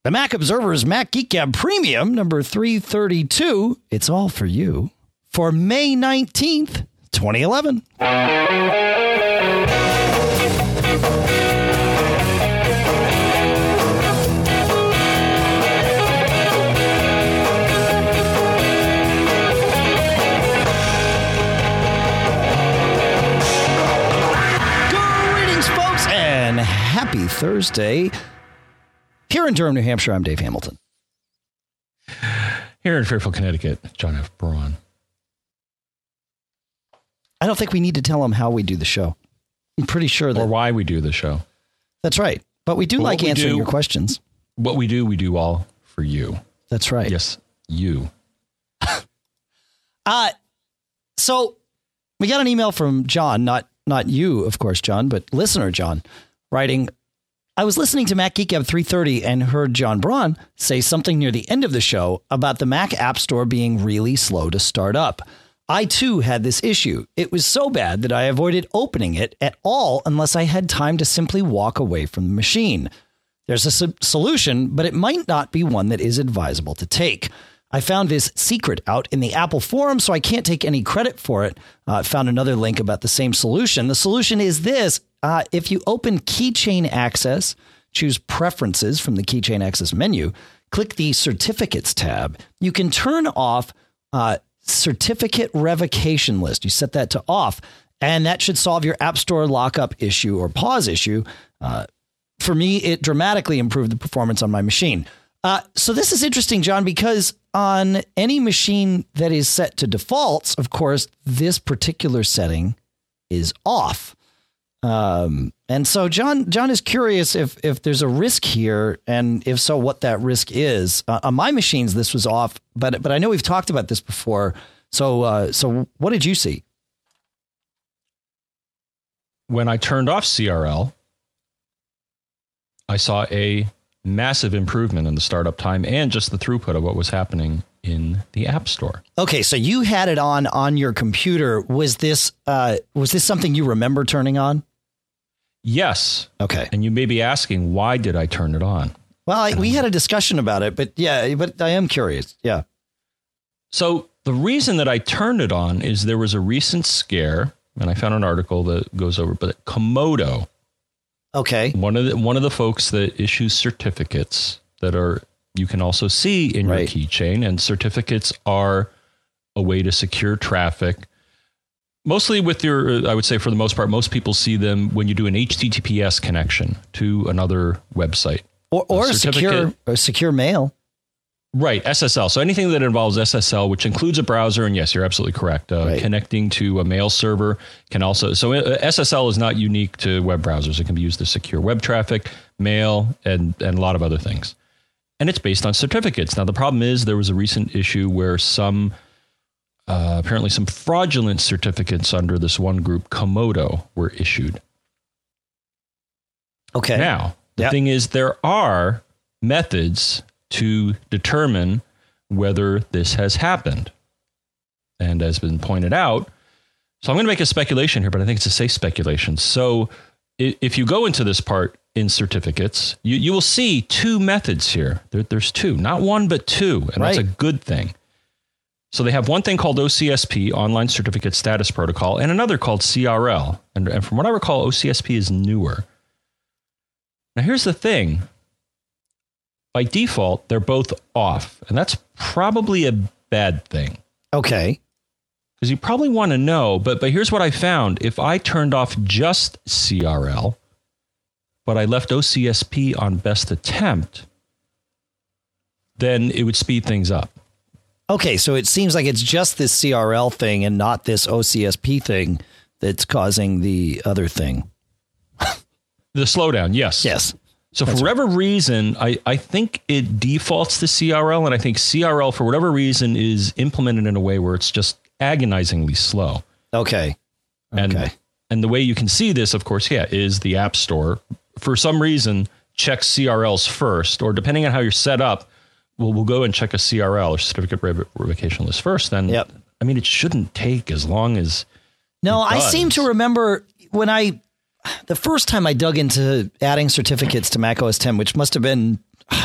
The Mac Observer's Mac Geek Gab Premium, number 332. It's all for you for May 19th, 2011. Greetings, folks, and happy Thursday. Here in Durham, New Hampshire, I'm Dave Hamilton. Here in Fairfield, Connecticut, John F. Braun. I don't think we need to tell them how we do the show. I'm pretty sure that... Or why we do the show. That's right. But we do like answering your questions. What we do all for you. That's right. Yes, you. So we got an email from John, not you, of course, John, but listener John, writing... I was listening to Mac Geek Gab 330 and heard John Braun say something near the end of the show about the Mac App Store being really slow to start up. I, too, had this issue. It was so bad that I avoided opening it at all unless I had time to simply walk away from the machine. There's a solution, but it might not be one that is advisable to take. I found this secret out in the Apple forum, so I can't take any credit for it. Found another link about the same solution. The solution is this. If you open Keychain Access, choose Preferences from the Keychain Access menu, click the Certificates tab, you can turn off Certificate Revocation List. You set that to off, and that should solve your App Store lockup issue or pause issue. For me, it dramatically improved the performance on my machine. So this is interesting, John, because on any machine that is set to defaults, of course, this particular setting is off. And so John is curious if there's a risk here, and if so, what that risk is. On my machines, this was off, but I know we've talked about this before. So what did you see? When I turned off CRL, I saw a massive improvement in the startup time and just the throughput of what was happening in the App Store. Okay, so you had it on your computer. Was this something you remember turning on? Yes. Okay. And you may be asking, why did I turn it on? Well, we had a discussion about it, but I am curious. Yeah. So the reason that I turned it on is there was a recent scare, and I found an article that goes over, but Comodo. Okay. One of the folks that issues certificates that you can also see in your keychain, and certificates are a way to secure traffic. Mostly with I would say for the most part, most people see them when you do an HTTPS connection to another website. Or secure mail. Right, SSL. So anything that involves SSL, which includes a browser, and yes, you're absolutely correct. Connecting to a mail server can also... So SSL is not unique to web browsers. It can be used to secure web traffic, mail, and a lot of other things. And it's based on certificates. Now, the problem is there was a recent issue where apparently some fraudulent certificates under this one group, Comodo, were issued. Okay. Now, the thing is, there are methods to determine whether this has happened. And as been pointed out, so I'm going to make a speculation here, but I think it's a safe speculation. So if you go into this part in certificates, you will see two methods here. There's two, not one, but two. And that's a good thing. So they have one thing called OCSP, Online Certificate Status Protocol, and another called CRL. And from what I recall, OCSP is newer. Now, here's the thing. By default, they're both off, and that's probably a bad thing. Okay. Because you probably want to know, but here's what I found. If I turned off just CRL, but I left OCSP on best attempt, then it would speed things up. Okay, so it seems like it's just this CRL thing and not this OCSP thing that's causing the other thing. The slowdown, yes. Yes. So for whatever reason, I think it defaults to CRL, and I think CRL, for whatever reason, is implemented in a way where it's just agonizingly slow. Okay. And the way you can see this, of course, is the App Store. For some reason, checks CRLs first, or depending on how you're set up, we'll go and check a CRL or certificate revocation list first. Then, I mean, it shouldn't take as long as. No, I seem to remember when the first time I dug into adding certificates to Mac OS X, which must have been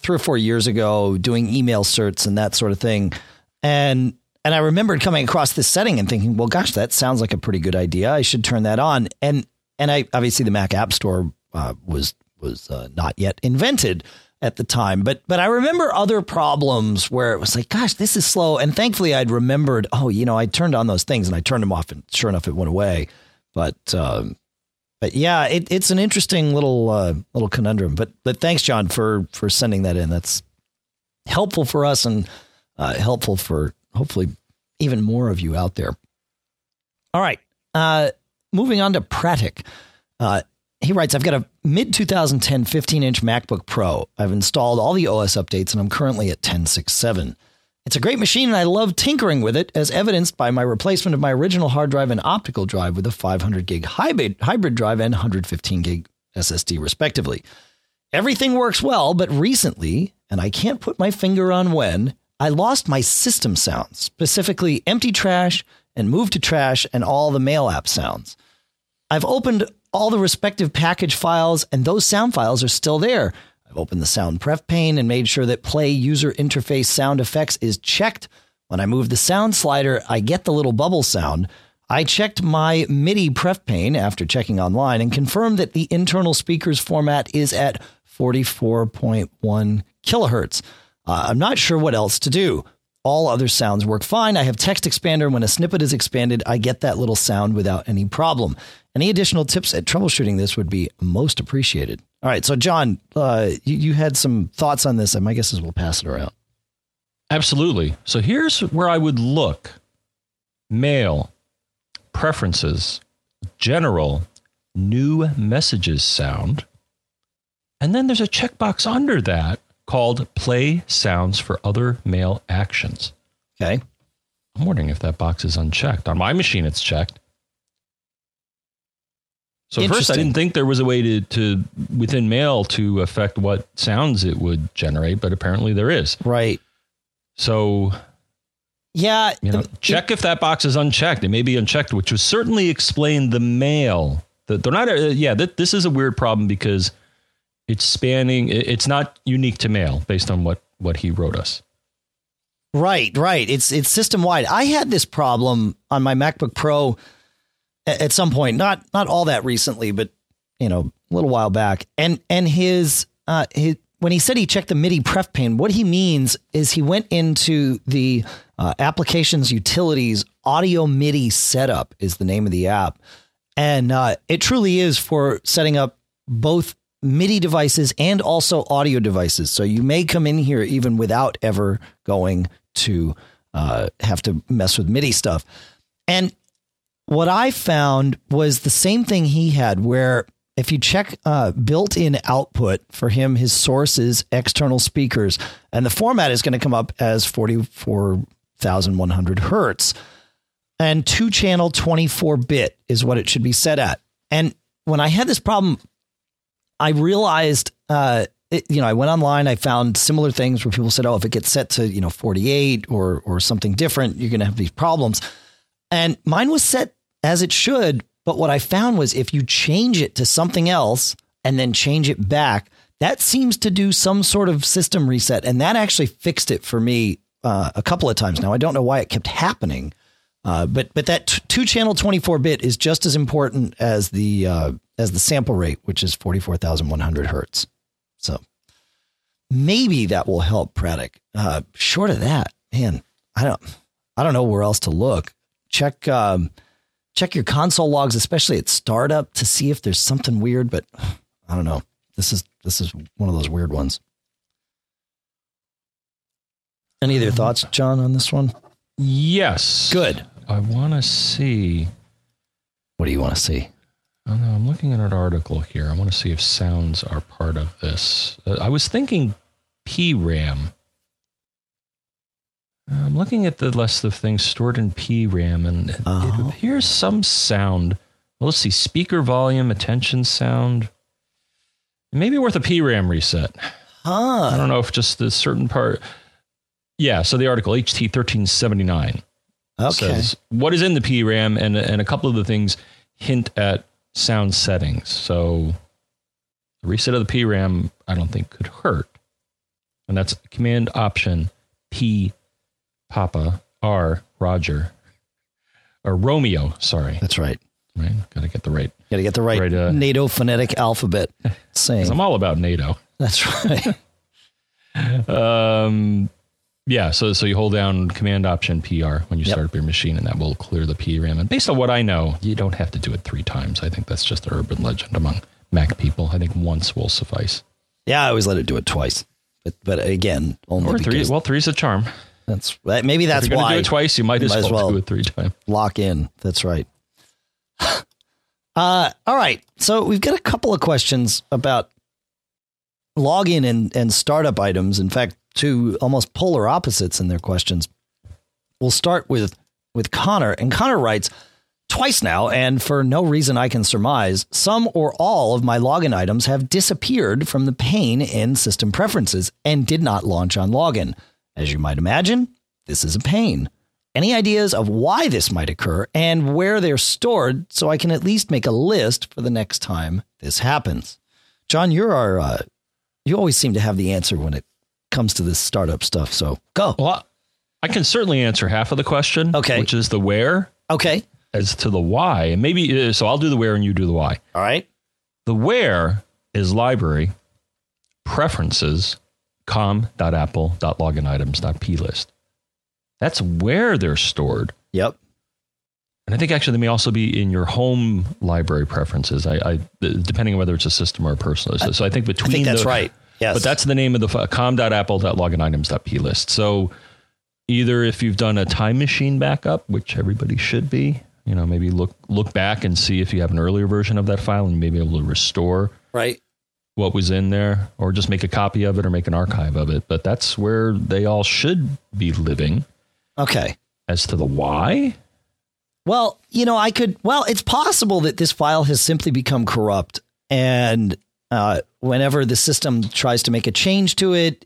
3 or 4 years ago doing email certs and that sort of thing. And I remembered coming across this setting and thinking, well, gosh, that sounds like a pretty good idea. I should turn that on. And I obviously the Mac App Store was not yet invented at the time. But I remember other problems where it was like, gosh, this is slow. And thankfully I'd remembered, I turned on those things and I turned them off and sure enough, it went away. But yeah, it's an interesting little conundrum. But thanks, John, for sending that in. That's helpful for us and helpful for hopefully even more of you out there. All right. Moving on to Pratik. He writes, I've got a mid-2010 15-inch MacBook Pro. I've installed all the OS updates, and I'm currently at 10.6.7. It's a great machine, and I love tinkering with it, as evidenced by my replacement of my original hard drive and optical drive with a 500 gig hybrid drive and 115 gig SSD, respectively. Everything works well, but recently, and I can't put my finger on when, I lost my system sounds, specifically empty trash and move to trash and all the mail app sounds. I've opened all the respective package files, and those sound files are still there. I've opened the sound pref pane and made sure that play user interface sound effects is checked. When I move the sound slider, I get the little bubble sound. I checked my MIDI pref pane after checking online and confirmed that the internal speakers format is at 44.1 kilohertz. I'm not sure what else to do. All other sounds work fine. I have Text Expander. When a snippet is expanded, I get that little sound without any problem. Any additional tips at troubleshooting this would be most appreciated. All right. So, John, you had some thoughts on this, and my guess is we'll pass it around. Absolutely. So here's where I would look. Mail, preferences, general, new messages sound. And then there's a checkbox under that called play sounds for other mail actions. Okay. I'm wondering if that box is unchecked. On my machine, it's checked. So first, I didn't think there was a way to within Mail to affect what sounds it would generate, but apparently there is. Right. So, yeah, check if that box is unchecked. It may be unchecked, which would certainly explain the Mail. They're not. This is a weird problem because it's spanning. It's not unique to Mail based on what he wrote us. Right. It's system wide. I had this problem on my MacBook Pro at some point, not all that recently, but a little while back. And his when he said he checked the MIDI pref pane, what he means is he went into the applications utilities audio MIDI setup is the name of the app. And it truly is for setting up both MIDI devices and also audio devices. So you may come in here even without ever going to have to mess with MIDI stuff. And what I found was the same thing he had, where if you check built-in output for him, his source is external speakers, and the format is going to come up as 44,100 hertz, and 2-channel 24-bit is what it should be set at. And when I had this problem, I realized, I went online, I found similar things where people said, if it gets set to 48 or something different, you're going to have these problems. And mine was set as it should. But what I found was if you change it to something else and then change it back, that seems to do some sort of system reset. And that actually fixed it for me a couple of times now. I don't know why it kept happening. But that 2-channel 24-bit is just as important as the sample rate, which is 44,100 hertz. So maybe that will help Pratik. Short of that, man, I don't know where else to look. Check your console logs, especially at startup, to see if there's something weird. But I don't know. This is one of those weird ones. Any other thoughts, John, on this one? Yes. Good. I want to see. What do you want to see? I don't know. I'm looking at an article here. I want to see if sounds are part of this. I was thinking PRAM. I'm looking at the list of things stored in PRAM, and it appears some sound. Well, let's see. Speaker volume, attention sound. It may be worth a PRAM reset. I don't know if just the certain part. Yeah, so the article, HT1379, says what is in the PRAM, and a couple of the things hint at sound settings. So the reset of the PRAM, I don't think could hurt. And that's Command Option P, Papa, R, Roger, or Romeo. Sorry. That's right. Right. Got to get the right. Got to get the right NATO phonetic alphabet saying. I'm all about NATO. That's right. Yeah. So you hold down Command Option PR when you start up your machine, and that will clear the PRAM. And based on what I know, you don't have to do it 3 times. I think that's just an urban legend among Mac people. I think once will suffice. Yeah, I always let it do it twice. But again, only or 3. Well, 3's a charm. Maybe that's if you're why. Do it twice, you might as well do it 3 times. Lock in. That's right. All right. So we've got a couple of questions about login and startup items. In fact, 2 almost polar opposites in their questions. We'll start with Connor. And Connor writes, twice now, and for no reason I can surmise, some or all of my login items have disappeared from the pane in System Preferences and did not launch on login. As you might imagine, this is a pain. Any ideas of why this might occur and where they're stored so I can at least make a list for the next time this happens? John, you always seem to have the answer when it comes to this startup stuff. So go. Well, I can certainly answer half of the question, which is the where. Okay. As to the why, and maybe so I'll do the where and you do the why. All right. The where is library preferences com.apple.loginitems.plist. That's where they're stored. Yep. And I think actually they may also be in your home library preferences. I depending on whether it's a system or a personal. So I think between. I think that's right. Yes. But that's the name of the com.apple.loginitems.plist. So either if you've done a time machine backup, which everybody should be, maybe look back and see if you have an earlier version of that file and you may be able to restore what was in there, or just make a copy of it or make an archive of it. But that's where they all should be living. Okay. As to the why? Well, it's possible that this file has simply become corrupt, and whenever the system tries to make a change to it,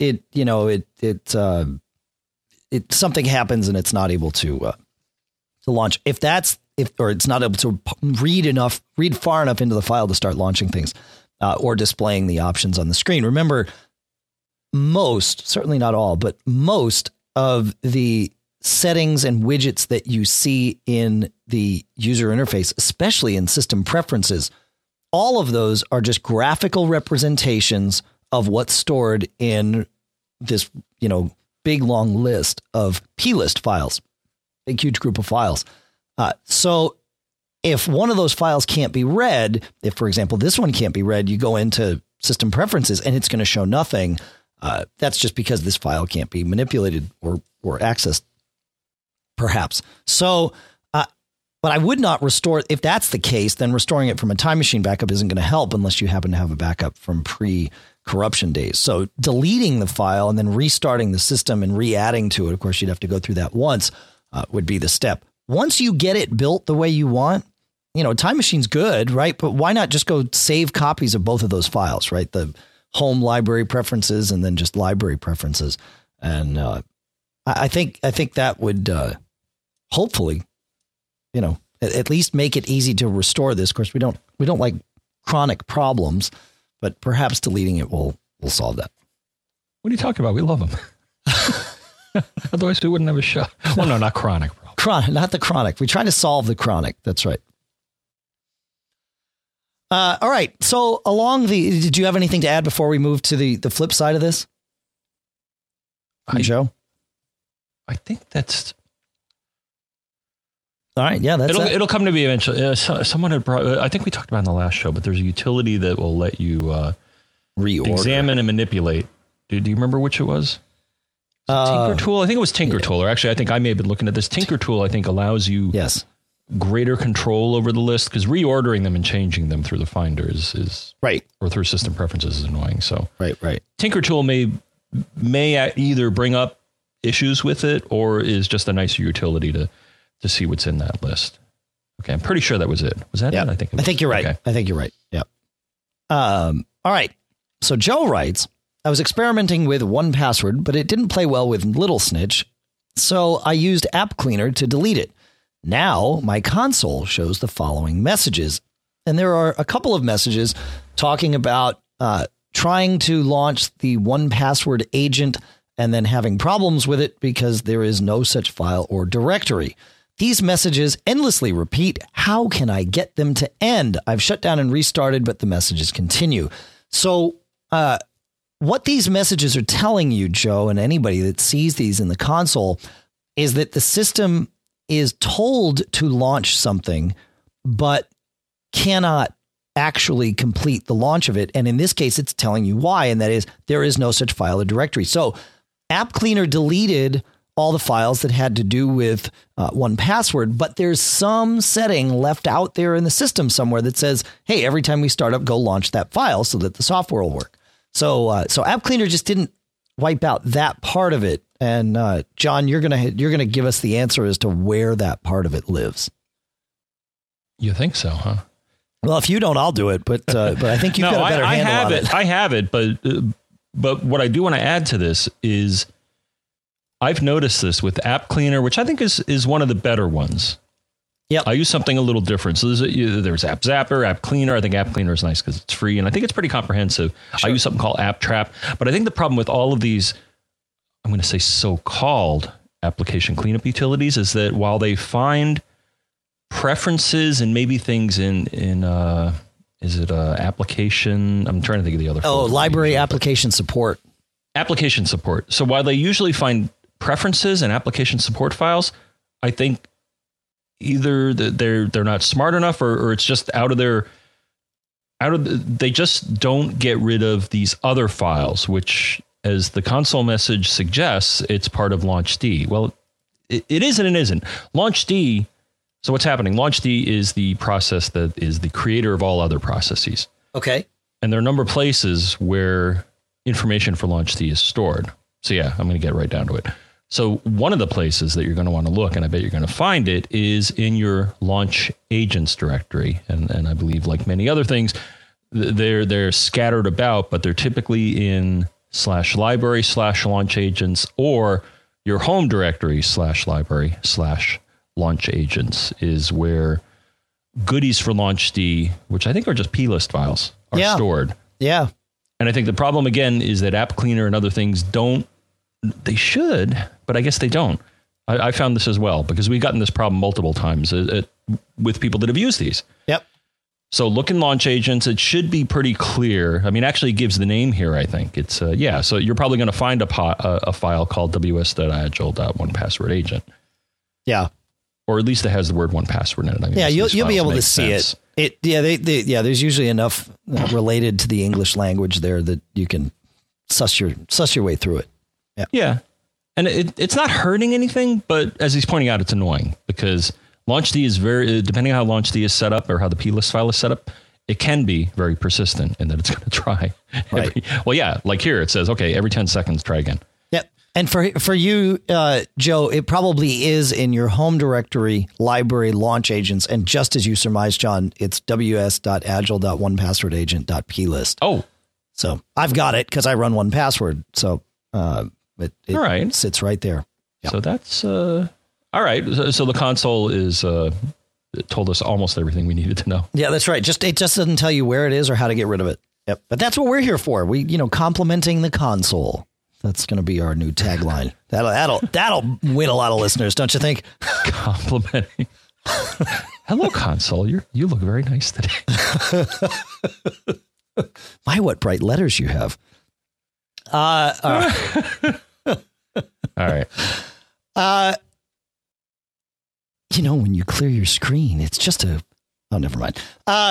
something happens and it's not able to launch. Or it's not able to read far enough into the file to start launching things or displaying the options on the screen. Remember, certainly not all, but most of the settings and widgets that you see in the user interface, especially in System Preferences, all of those are just graphical representations of what's stored in this, big long list of plist files, big huge group of files. So if one of those files can't be read, if, for example, this one can't be read, you go into System Preferences and it's going to show nothing. That's just because this file can't be manipulated or accessed, perhaps. So, but I would not restore. If that's the case, then restoring it from a time machine backup isn't going to help unless you happen to have a backup from pre-corruption days. So deleting the file and then restarting the system and re-adding to it, of course, you'd have to go through that once, would be the step. Once you get it built the way you want, Time Machine's good, right? But why not just go save copies of both of those files, right? The home library preferences and then just library preferences. And I think that would hopefully, at least make it easy to restore this. Of course, we don't like chronic problems, but perhaps deleting it will solve that. What are you talking about? We love them. Otherwise, we wouldn't have a show. Well, no, not chronic. Chronic, not the chronic. We try to solve the chronic. That's right. All right. So did you have anything to add before we move to the flip side of this? Joe? I think that's all right. Yeah, it'll come to me eventually. Someone had brought, I think we talked about it in the last show, but there's a utility that will let you reorder, examine and manipulate. Do you remember which it was? Tinker Tool? I think it was Tinker Tool. Or actually, I think I may have been looking at this. Tinker Tool, I think, allows you greater control over the list, because reordering them and changing them through the Finder is right, or through System Preferences is annoying. So right. Tinker Tool may either bring up issues with it or is just a nicer utility to see what's in that list. Okay, I'm pretty sure that was it. Was that it? I think you're right. Okay. I think you're right. Yep. All right. So Joe writes, I was experimenting with 1Password, but it didn't play well with Little Snitch, so I used App Cleaner to delete it. Now my console shows the following messages, and there are a couple of messages talking about trying to launch the 1Password agent and then having problems with it because there is no such file or directory. These messages endlessly repeat. How can I get them to end? I've shut down and restarted, but the messages continue. So what these messages are telling you, Joe, and anybody that sees these in the console, is that the system is told to launch something, but cannot actually complete the launch of it. And in this case, it's telling you why, and that is there is no such file or directory. So App Cleaner deleted all the files that had to do with 1Password, but there's some setting left out there in the system somewhere that says, hey, every time we start up, go launch that file so that the software will work. So App Cleaner just didn't wipe out that part of it. And John, you're gonna give us the answer as to where that part of it lives. You think so, huh? Well, if you don't, I'll do it. But I think you've got a better handle on it. I have it, but what I do want to add to this is I've noticed this with App Cleaner, which I think is one of the better ones. Yep. I use something a little different. So there's App Zapper, App Cleaner. I think App Cleaner is nice because it's free, and I think it's pretty comprehensive. Sure. I use something called App Trap, but I think the problem with all of these, I'm going to say so-called application cleanup utilities, is that while they find preferences and maybe things in is it application? I'm trying to think of the other. Library application support. Application support. So while they usually find preferences and application support files, I think either they're not smart enough or it's just they just don't get rid of these other files, which, as the console message suggests, it's part of LaunchD. Well, it isn't and isn't. LaunchD. So what's happening? LaunchD is the process that is the creator of all other processes. Okay. And there are a number of places where information for LaunchD is stored. So yeah, I'm going to get right down to it. So one of the places that you're going to want to look, and I bet you're going to find it, is in your launch agents directory. And I believe, like many other things, they're scattered about, but they're typically in /library/launch agents or your home directory /library/launch agents is where goodies for LaunchD, which I think are just plist files, are stored. Yeah. And I think the problem, again, is that App Cleaner and other things they should, but I guess they don't. I found this as well, because we've gotten this problem multiple times with people that have used these. Yep. So look in launch agents. It should be pretty clear. I mean, actually it gives the name here, I think. It's, so you're probably going to find a file called ws.agile.1Password agent. Yeah. Or at least it has the word 1Password in it. I mean, you'll be able to see sense. it. There's usually enough related to the English language there that you can suss your way through it. Yeah. And it's not hurting anything, but as he's pointing out, it's annoying because LaunchD is depending on how LaunchD is set up or how the plist file is set up, it can be very persistent in that it's going to try. Right. Like here it says, okay, every 10 seconds, try again. Yep. And for you, Joe, it probably is in your home directory, library, launch agents. And just as you surmised, John, it's ws.agile.1passwordagent.plist. Oh. So I've got it because I run 1Password. So it all right. Sits right there. Yep. So that's all right. So the console is it told us almost everything we needed to know. Yeah, that's right. It just doesn't tell you where it is or how to get rid of it. Yep. But that's what we're here for. Complimenting the console. That's going to be our new tagline. That'll win a lot of listeners, don't you think? Complimenting. Hello, console. You look very nice today. My, what bright letters you have. All right. When you clear your screen, it's just never mind.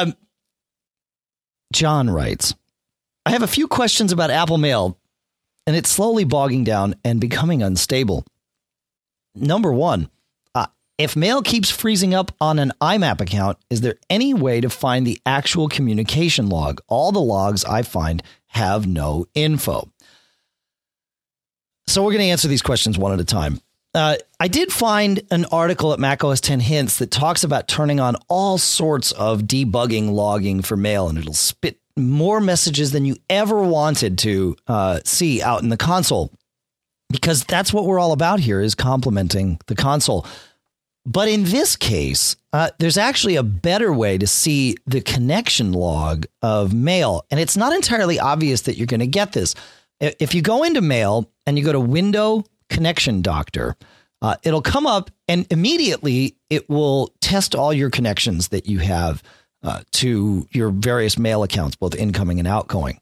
John writes, I have a few questions about Apple Mail, and it's slowly bogging down and becoming unstable. Number one, if Mail keeps freezing up on an IMAP account, is there any way to find the actual communication log? All the logs I find have no info. So we're going to answer these questions one at a time. I did find an article at macOS 10 Hints that talks about turning on all sorts of debugging logging for Mail, and it'll spit more messages than you ever wanted to see out in the console, because that's what we're all about here, is complimenting the console. But in this case, there's actually a better way to see the connection log of mail. And it's not entirely obvious that you're going to get this. If you go into Mail and you go to Window Connection Doctor, it'll come up and immediately it will test all your connections that you have to your various mail accounts, both incoming and outgoing.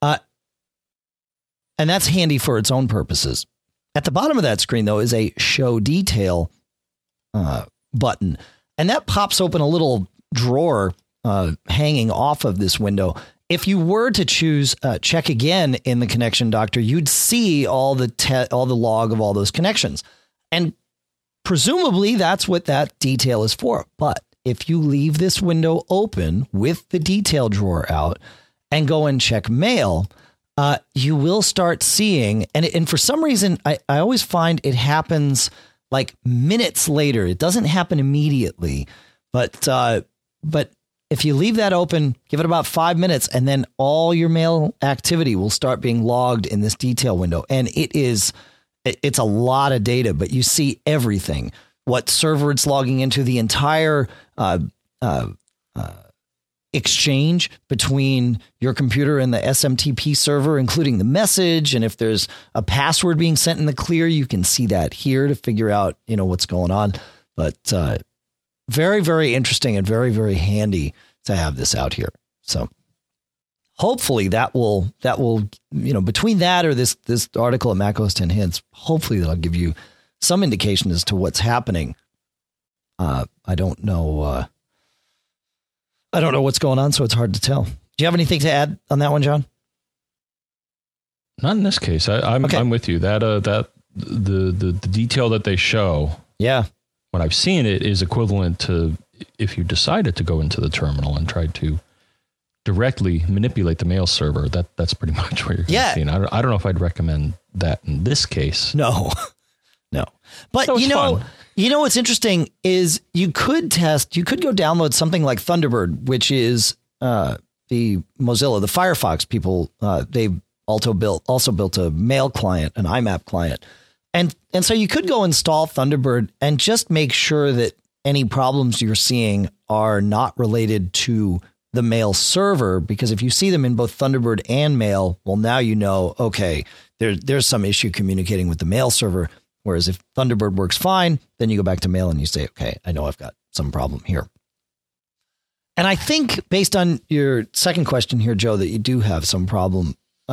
And that's handy for its own purposes. At the bottom of that screen, though, is a Show Detail button. And that pops open a little drawer hanging off of this window. If you were to choose Check Again in the Connection Doctor, you'd see all the log of all those connections. And presumably that's what that detail is for. But if you leave this window open with the detail drawer out and go and check Mail, you will start seeing, and for some reason, I always find it happens like minutes later. It doesn't happen immediately, but if you leave that open, give it about 5 minutes, and then all your mail activity will start being logged in this detail window. And it's a lot of data, but you see everything, what server it's logging into, the entire exchange between your computer and the SMTP server, including the message. And if there's a password being sent in the clear, you can see that here to figure out, what's going on. But very, very interesting and very, very handy to have this out here. So hopefully that will, between that or this article at macOS 10 Hints, hopefully that'll give you some indication as to what's happening. I don't know. I don't know what's going on, so it's hard to tell. Do you have anything to add on that one, John? Not in this case. I'm with you. That the detail that they show, when I've seen it, is equivalent to if you decided to go into the terminal and try to directly manipulate the mail server. That's pretty much what you're going to see. And I don't know if I'd recommend that in this case. No. But fun. What's interesting is you could go download something like Thunderbird, which is the Mozilla, the Firefox people. They've also built a mail client, an IMAP client. And so you could go install Thunderbird and just make sure that any problems you're seeing are not related to the mail server, because if you see them in both Thunderbird and Mail, well, now okay, there's some issue communicating with the mail server. Whereas if Thunderbird works fine, then you go back to Mail and you say, okay, I know I've got some problem here. And I think based on your second question here, Joe, that you do have some problem.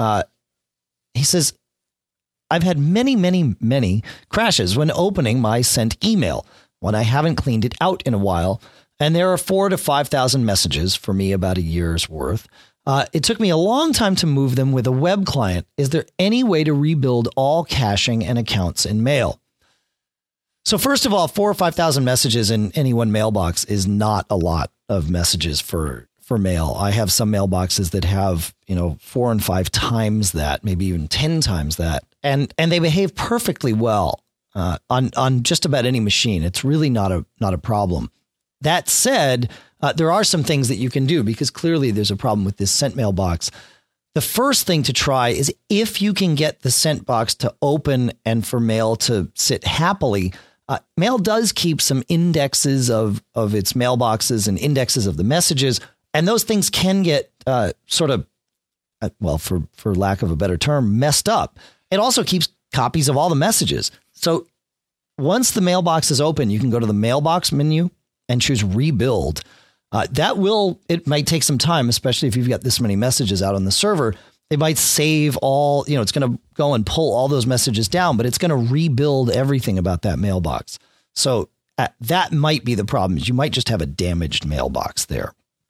He says, I've had many, many, many crashes when opening my sent email when I haven't cleaned it out in a while. And there are 4,000 to 5,000 messages, for me about a year's worth. It took me a long time to move them with a web client. Is there any way to rebuild all caching and accounts in Mail? So first of all, 4,000 or 5,000 messages in any one mailbox is not a lot of messages for Mail. I have some mailboxes that have, 4 and 5 times that, maybe even 10 times that. And they behave perfectly well on just about any machine. It's really not a problem. That said, there are some things that you can do, because clearly there's a problem with this sent mailbox. The first thing to try is, if you can get the sent box to open and for Mail to sit happily, Mail does keep some indexes of its mailboxes and indexes of the messages. And those things can get sort of, for lack of a better term, messed up. It also keeps copies of all the messages. So once the mailbox is open, you can go to the mailbox menu and choose Rebuild. It might take some time, especially if you've got this many messages out on the server. It might save all, it's going to go and pull all those messages down, but it's going to rebuild everything about that mailbox. So that might be the problem, is you might just have a damaged mailbox there.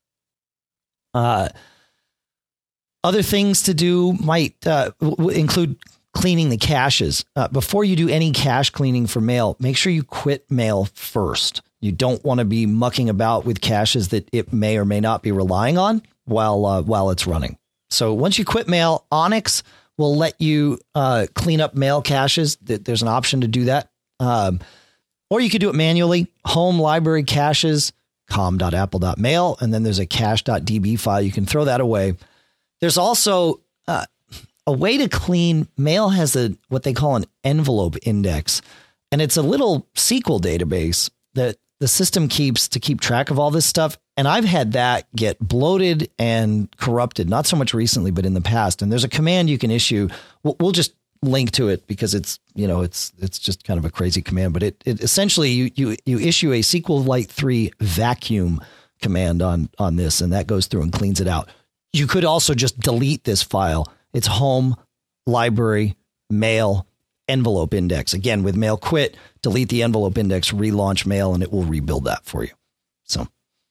Other things to do might include cleaning the caches. Before you do any cache cleaning for Mail, make sure you quit Mail first. You don't want to be mucking about with caches that it may or may not be relying on while it's running. So once you quit Mail, Onyx will let you clean up Mail caches. There's an option to do that. Or you could do it manually. Home library caches, com.apple.mail, and then there's a cache.db file. You can throw that away. There's also a way to clean. Mail has what they call an envelope index, and it's a little SQL database that the system keeps to keep track of all this stuff. And I've had that get bloated and corrupted, not so much recently, but in the past. And there's a command you can issue. We'll just link to it because it's just kind of a crazy command. But it essentially you issue a SQLite 3 vacuum command on this, and that goes through and cleans it out. You could also just delete this file. It's home, library, mail, envelope index. Again, with mail quit, delete the envelope index, relaunch mail, and it will rebuild that for you. So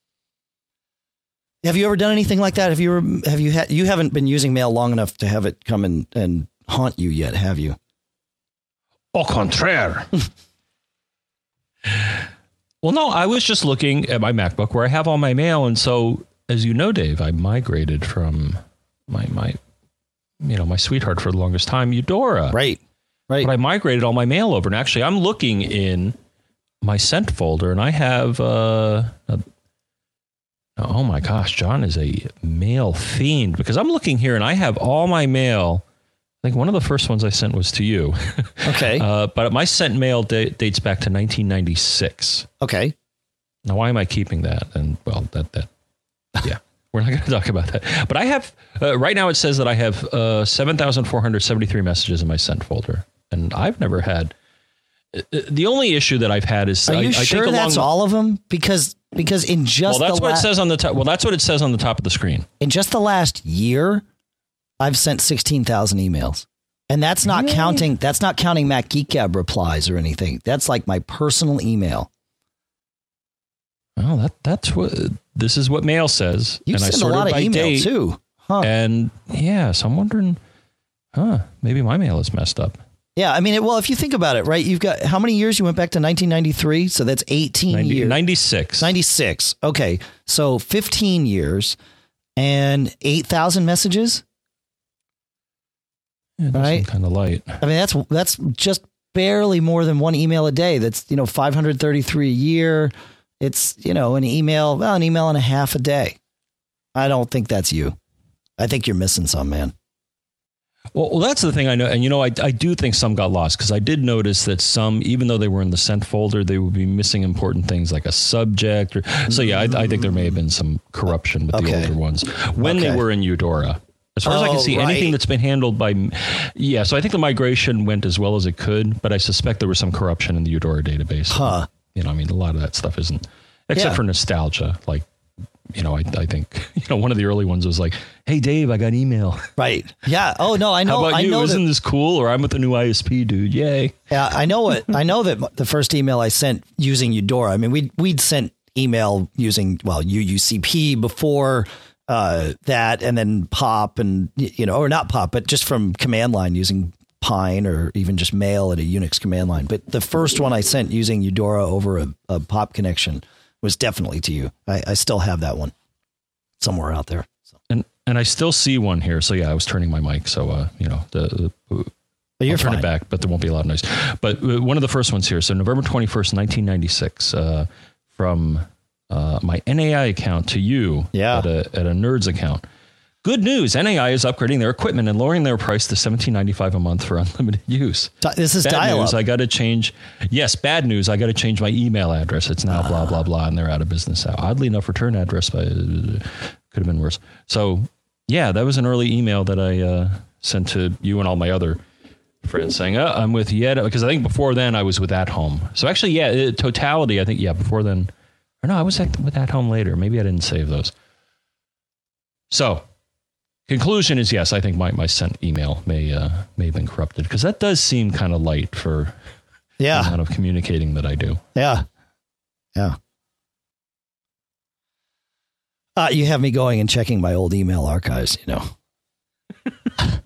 have you ever done anything like that? You haven't been using mail long enough to have it come and haunt you yet, have you? Au contraire. Well, no, I was just looking at my MacBook where I have all my mail. And so, as you know, Dave, I migrated from my sweetheart for the longest time, Eudora. Right. But I migrated all my mail over. And actually, I'm looking in my sent folder, and I have, oh my gosh, John is a mail fiend, because I'm looking here and I have all my mail. I think one of the first ones I sent was to you. Okay. But my sent mail dates back to 1996. Okay. Now, why am I keeping that? And well, yeah, we're not going to talk about that. But I have, right now it says that I have 7,473 messages in my sent folder. And I've never had, the only issue that I've had is, are you sure that's all of them? Because in just that's what it says on the top. Well, that's what it says on the top of the screen. In just the last year, I've sent 16,000 emails, and that's not counting. That's not counting Mac Geek Gab replies or anything. That's like my personal email. Oh, this is what mail says. You send a lot of email too, huh? And yeah, so I'm wondering, maybe my mail is messed up. Yeah, I mean, well, if you think about it, right? You've got how many years? You went back to 1993, so that's 18 years. 96. 96. Okay, so 15 years and 8,000 messages. Yeah, right, kind of light. I mean, that's just barely more than one email a day. That's 533 a year. It's an email and a half a day. I don't think that's you. I think you're missing some, man. Well, that's the thing I know. And, I do think some got lost, because I did notice that some, even though they were in the sent folder, they would be missing important things like a subject. So, yeah, I think there may have been some corruption with the older ones when they were in Eudora. As far as I can see, anything that's been handled by... Yeah, so I think the migration went as well as it could, but I suspect there was some corruption in the Eudora database. Huh. I mean, a lot of that stuff isn't... Except for nostalgia, like... I think, one of the early ones was like, hey, Dave, I got email. Right. Yeah. Oh, no, I know. How about you? I know Isn't this cool? Or I'm with the new ISP, dude. Yay. Yeah, I know that the first email I sent using Eudora, I mean, we'd sent email using, UUCP before that, and then POP and, or not POP, but just from command line using Pine or even just mail at a Unix command line. But the first one I sent using Eudora over a POP connection was definitely to you. I still have that one somewhere out there. So. And I still see one here. So yeah, I was turning my mic. So, I'll turn it back, but there won't be a lot of noise. But one of the first ones here. So November 21st, 1996, from my NAI account to you at a Nerds account. Good news. NAI is upgrading their equipment and lowering their price to $17.95 a month for unlimited use. This is bad news. I got to change. Yes, bad news. I got to change my email address. It's now blah, blah, blah, and they're out of business now. Oddly enough, return address could have been worse. So, yeah, that was an early email that I sent to you and all my other friends saying, I'm with Yet. Because I think before then I was with At Home. So actually, totality, I think, before then. Or no, I was with At Home later. Maybe I didn't save those. So, conclusion is, yes, I think my sent email may have been corrupted, because that does seem kind of light for the amount of communicating that I do. Yeah. Yeah. You have me going and checking my old email archives, I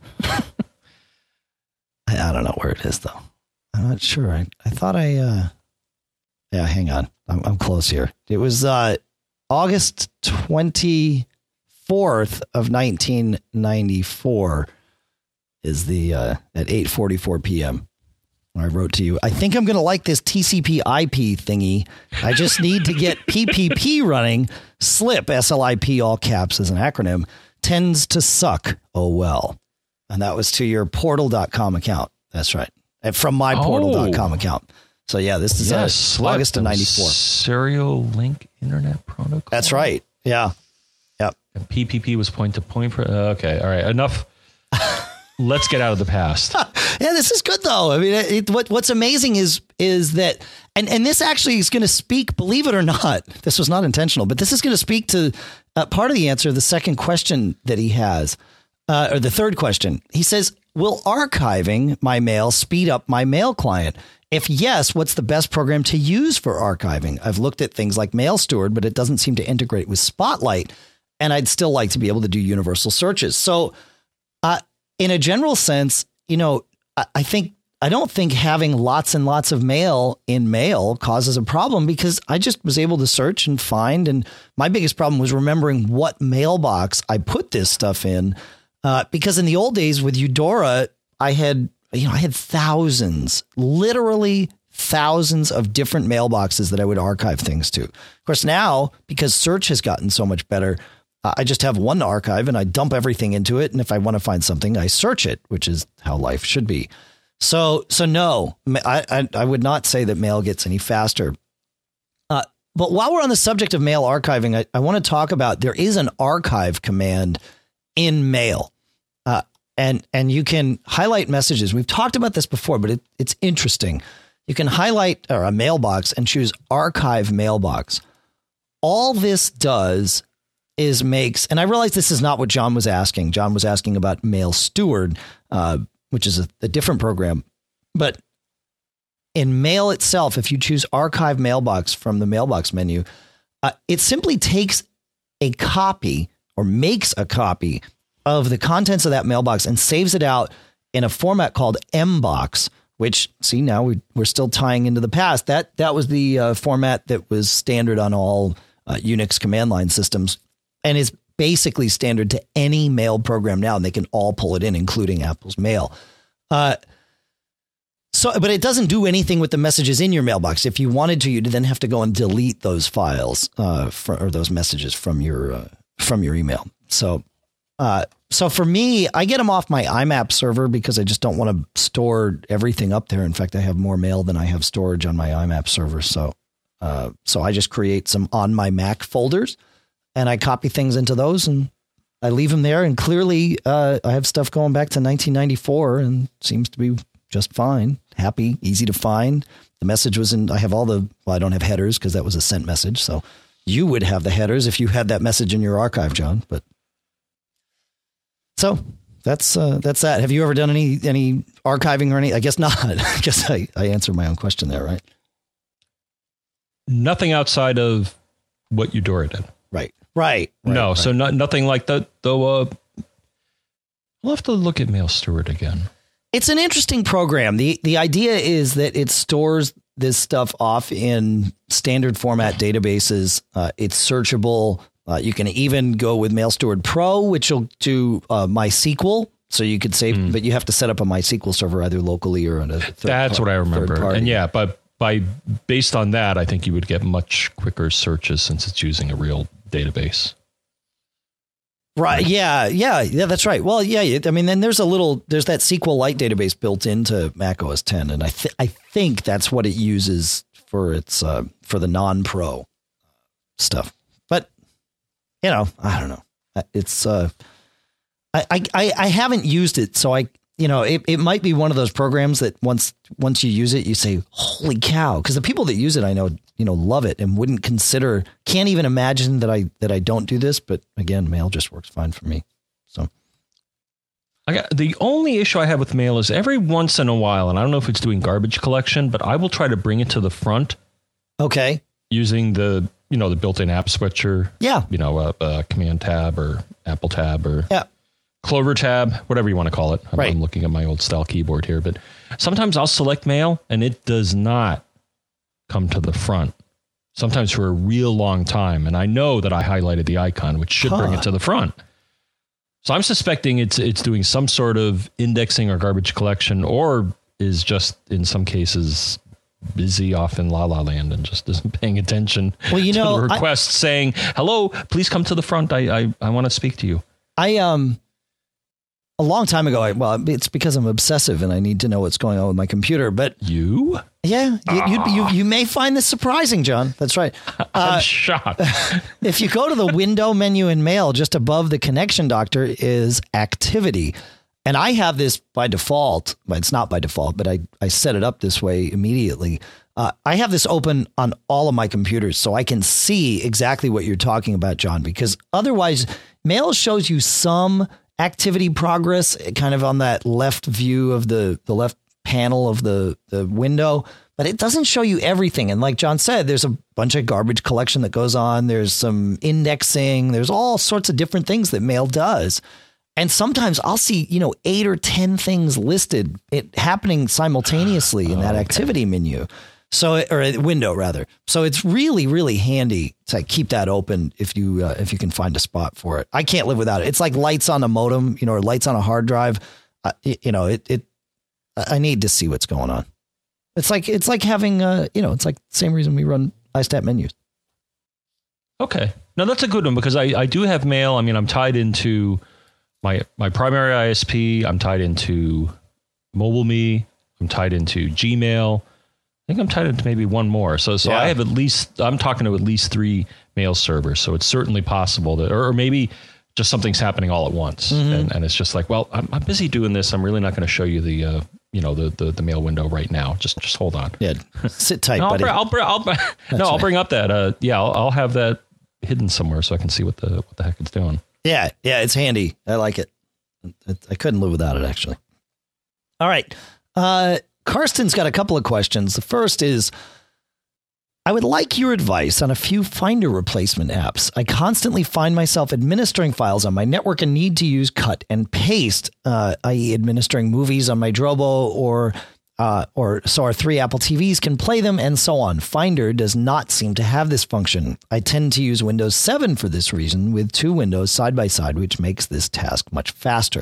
don't know where it is, though. I'm not sure. I thought hang on. I'm close here. It was August 24th of 1994 is the at 8:44 p.m. I wrote to you, I think I'm going to like this TCP IP thingy. I just need to get PPP running. SLIP, SLIP, all caps as an acronym, tends to suck. Oh, well. And that was to your portal.com account. That's right. And from my portal.com account. So yeah, this is August of 94. Serial Link Internet Protocol. That's right. Yeah. Yep. And PPP was point-to-point. Okay. All right. Enough. Let's get out of the past. Yeah, this is good though. I mean, what's amazing is that, and this actually is going to speak, believe it or not, this was not intentional, but this is going to speak to part of the answer, the second question that he has, or the third question. He says, will archiving my mail speed up my mail client? If yes, what's the best program to use for archiving? I've looked at things like Mail Steward, but it doesn't seem to integrate with Spotlight, and I'd still like to be able to do universal searches. So, in a general sense, I don't think having lots and lots of mail in Mail causes a problem, because I just was able to search and find. And my biggest problem was remembering what mailbox I put this stuff in, because in the old days with Eudora, I had thousands, literally thousands of different mailboxes that I would archive things to. Of course, now, because search has gotten so much better, I just have one archive and I dump everything into it. And if I want to find something, I search it, which is how life should be. So no, I would not say that mail gets any faster. But while we're on the subject of mail archiving, I want to talk about, there is an archive command in Mail. And you can highlight messages. We've talked about this before, but it's interesting. You can highlight a mailbox and choose archive mailbox. All this does is makes, and I realize this is not what John was asking. John was asking about Mail Steward, which is a different program. But in Mail itself, if you choose archive mailbox from the mailbox menu, it simply takes a copy or makes a copy of the contents of that mailbox and saves it out in a format called MBox, which, see, now we're still tying into the past. That was the format that was standard on all Unix command line systems, and is basically standard to any mail program now, and they can all pull it in, including Apple's Mail. But it doesn't do anything with the messages in your mailbox. If you wanted to, you'd then have to go and delete those files or those messages from your email. So for me, I get them off my IMAP server because I just don't want to store everything up there. In fact, I have more mail than I have storage on my IMAP server. So I just create some on my Mac folders and I copy things into those and I leave them there. And clearly I have stuff going back to 1994 and seems to be just fine. Happy, easy to find. The message was I have I don't have headers because that was a sent message. So you would have the headers if you had that message in your archive, John, So that's that. Have you ever done any archiving or any? I guess not. I guess I answered my own question there, right? Nothing outside of what Eudora did. Right. No, so nothing like that, though. We'll have to look at Mail Steward again. It's an interesting program. The idea is that it stores this stuff off in standard format databases. It's searchable. You can even go with Mail Steward Pro, which will do MySQL. So you could save, but you have to set up a MySQL server either locally or on a third That's what I remember. And yeah, but based on that, I think you would get much quicker searches since it's using a real database. Right. Yeah, that's right. Well, yeah. I mean, then there's that SQLite database built into Mac OS X. And I think that's what it uses for its, for the non-pro stuff. But, I don't know. It's, I haven't used it. So it might be one of those programs that once you use it, you say, holy cow. Cause the people that use it, I know, love it and can't even imagine that I don't do this. But again, Mail just works fine for me. So the only issue I have with Mail is every once in a while, and I don't know if it's doing garbage collection, but I will try to bring it to the front. Okay. Using the built-in app switcher. Yeah. Command tab or Apple tab or Clover tab, whatever you want to call it. I'm looking at my old style keyboard here, but sometimes I'll select Mail and it does not come to the front. Sometimes for a real long time. And I know that I highlighted the icon, which should bring it to the front. So I'm suspecting it's doing some sort of indexing or garbage collection, or is just in some cases busy off in La La Land and just isn't paying attention to the request saying, hello, please come to the front. I want to speak to you. a long time ago. It's because I'm obsessive and I need to know what's going on with my computer. But you? Yeah, you may find this surprising, John. That's right. I'm shocked. If you go to the window menu in Mail, just above the Connection Doctor is Activity. And I have this by default. Well, it's not by default, but I set it up this way immediately. I have this open on all of my computers so I can see exactly what you're talking about, John, because otherwise Mail shows you some activity progress kind of on that left view of the left panel of the window, but it doesn't show you everything. And like John said, there's a bunch of garbage collection that goes on. There's some indexing. There's all sorts of different things that Mail does. And sometimes I'll see, 8 or 10 things listed, it happening simultaneously in that activity menu. So, or window rather. So it's really, really handy to keep that open if you can find a spot for it. I can't live without it. It's like lights on a modem, or lights on a hard drive. I need to see what's going on. It's like having, it's like the same reason we run iStat menus. Okay. No, that's a good one because I do have Mail. I mean, I'm tied into my primary ISP. I'm tied into MobileMe. I'm tied into Gmail. I think I'm tied into maybe one more. So yeah. I have I'm talking to at least 3 Mail servers. So it's certainly possible that, or maybe just something's happening all at once. Mm-hmm. And it's just like, well, I'm busy doing this. I'm really not going to show you the Mail window right now. Just hold on. Yeah. Sit tight, buddy. I'll bring up that. I'll have that hidden somewhere so I can see what the heck it's doing. Yeah. Yeah. It's handy. I like it. I couldn't live without it, actually. All right. Karsten's got a couple of questions. The first is, I would like your advice on a few Finder replacement apps. I constantly find myself administering files on my network and need to use cut and paste, i.e. administering movies on my Drobo or so our 3 Apple TVs can play them and so on. Finder does not seem to have this function. I tend to use Windows 7 for this reason with 2 windows side by side, which makes this task much faster.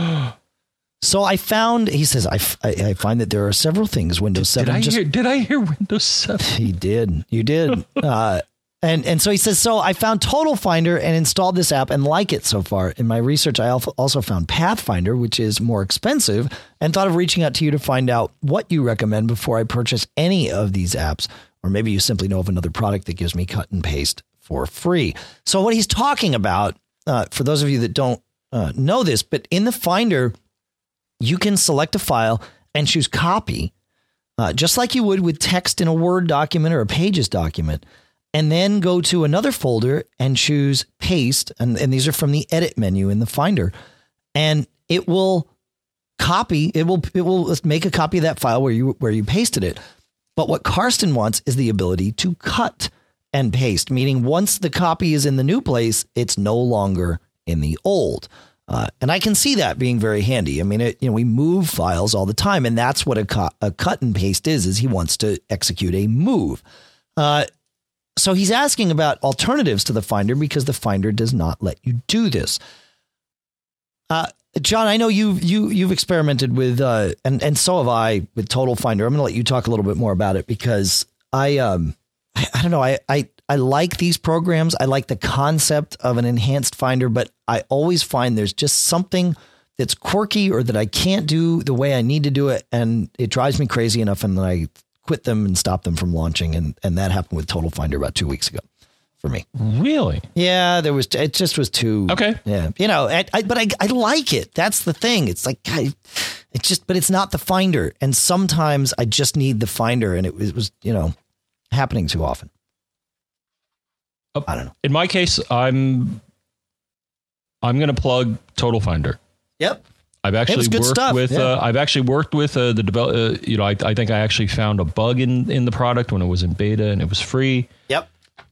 So I found, he says, I find that there are several things Windows 7. Did I hear Windows 7? He did. You did. And so he says, so I found Total Finder and installed this app and like it so far. In my research, I also found Pathfinder, which is more expensive, and thought of reaching out to you to find out what you recommend before I purchase any of these apps. Or maybe you simply know of another product that gives me cut and paste for free. So what he's talking about, for those of you that don't know this, but in the Finder, you can select a file and choose copy, just like you would with text in a Word document or a Pages document, and then go to another folder and choose paste. And these are from the edit menu in the Finder, and it will copy. It will make a copy of that file where you pasted it. But what Karsten wants is the ability to cut and paste, meaning once the copy is in the new place, it's no longer in the old. And I can see that being very handy. I mean, we move files all the time, and that's what a cut and paste is he wants to execute a move. So he's asking about alternatives to the Finder because the Finder does not let you do this. John, I know you've experimented with, and so have I, with Total Finder. I'm going to let you talk a little bit more about it because I don't know. I like these programs. I like the concept of an enhanced Finder, but I always find there's just something that's quirky or that I can't do the way I need to do it. And it drives me crazy enough. And then I quit them and stop them from launching. And that happened with Total Finder about 2 weeks ago for me. Really? Yeah, it just was too. Okay. Yeah. But I like it. That's the thing. It's like, but it's not the Finder. And sometimes I just need the Finder, and it was happening too often. I don't know. In my case, I'm going to plug Total Finder. Yep. I've actually worked with. Yeah. I've actually worked with the develop. I think I actually found a bug in the product when it was in beta and it was free. Yep.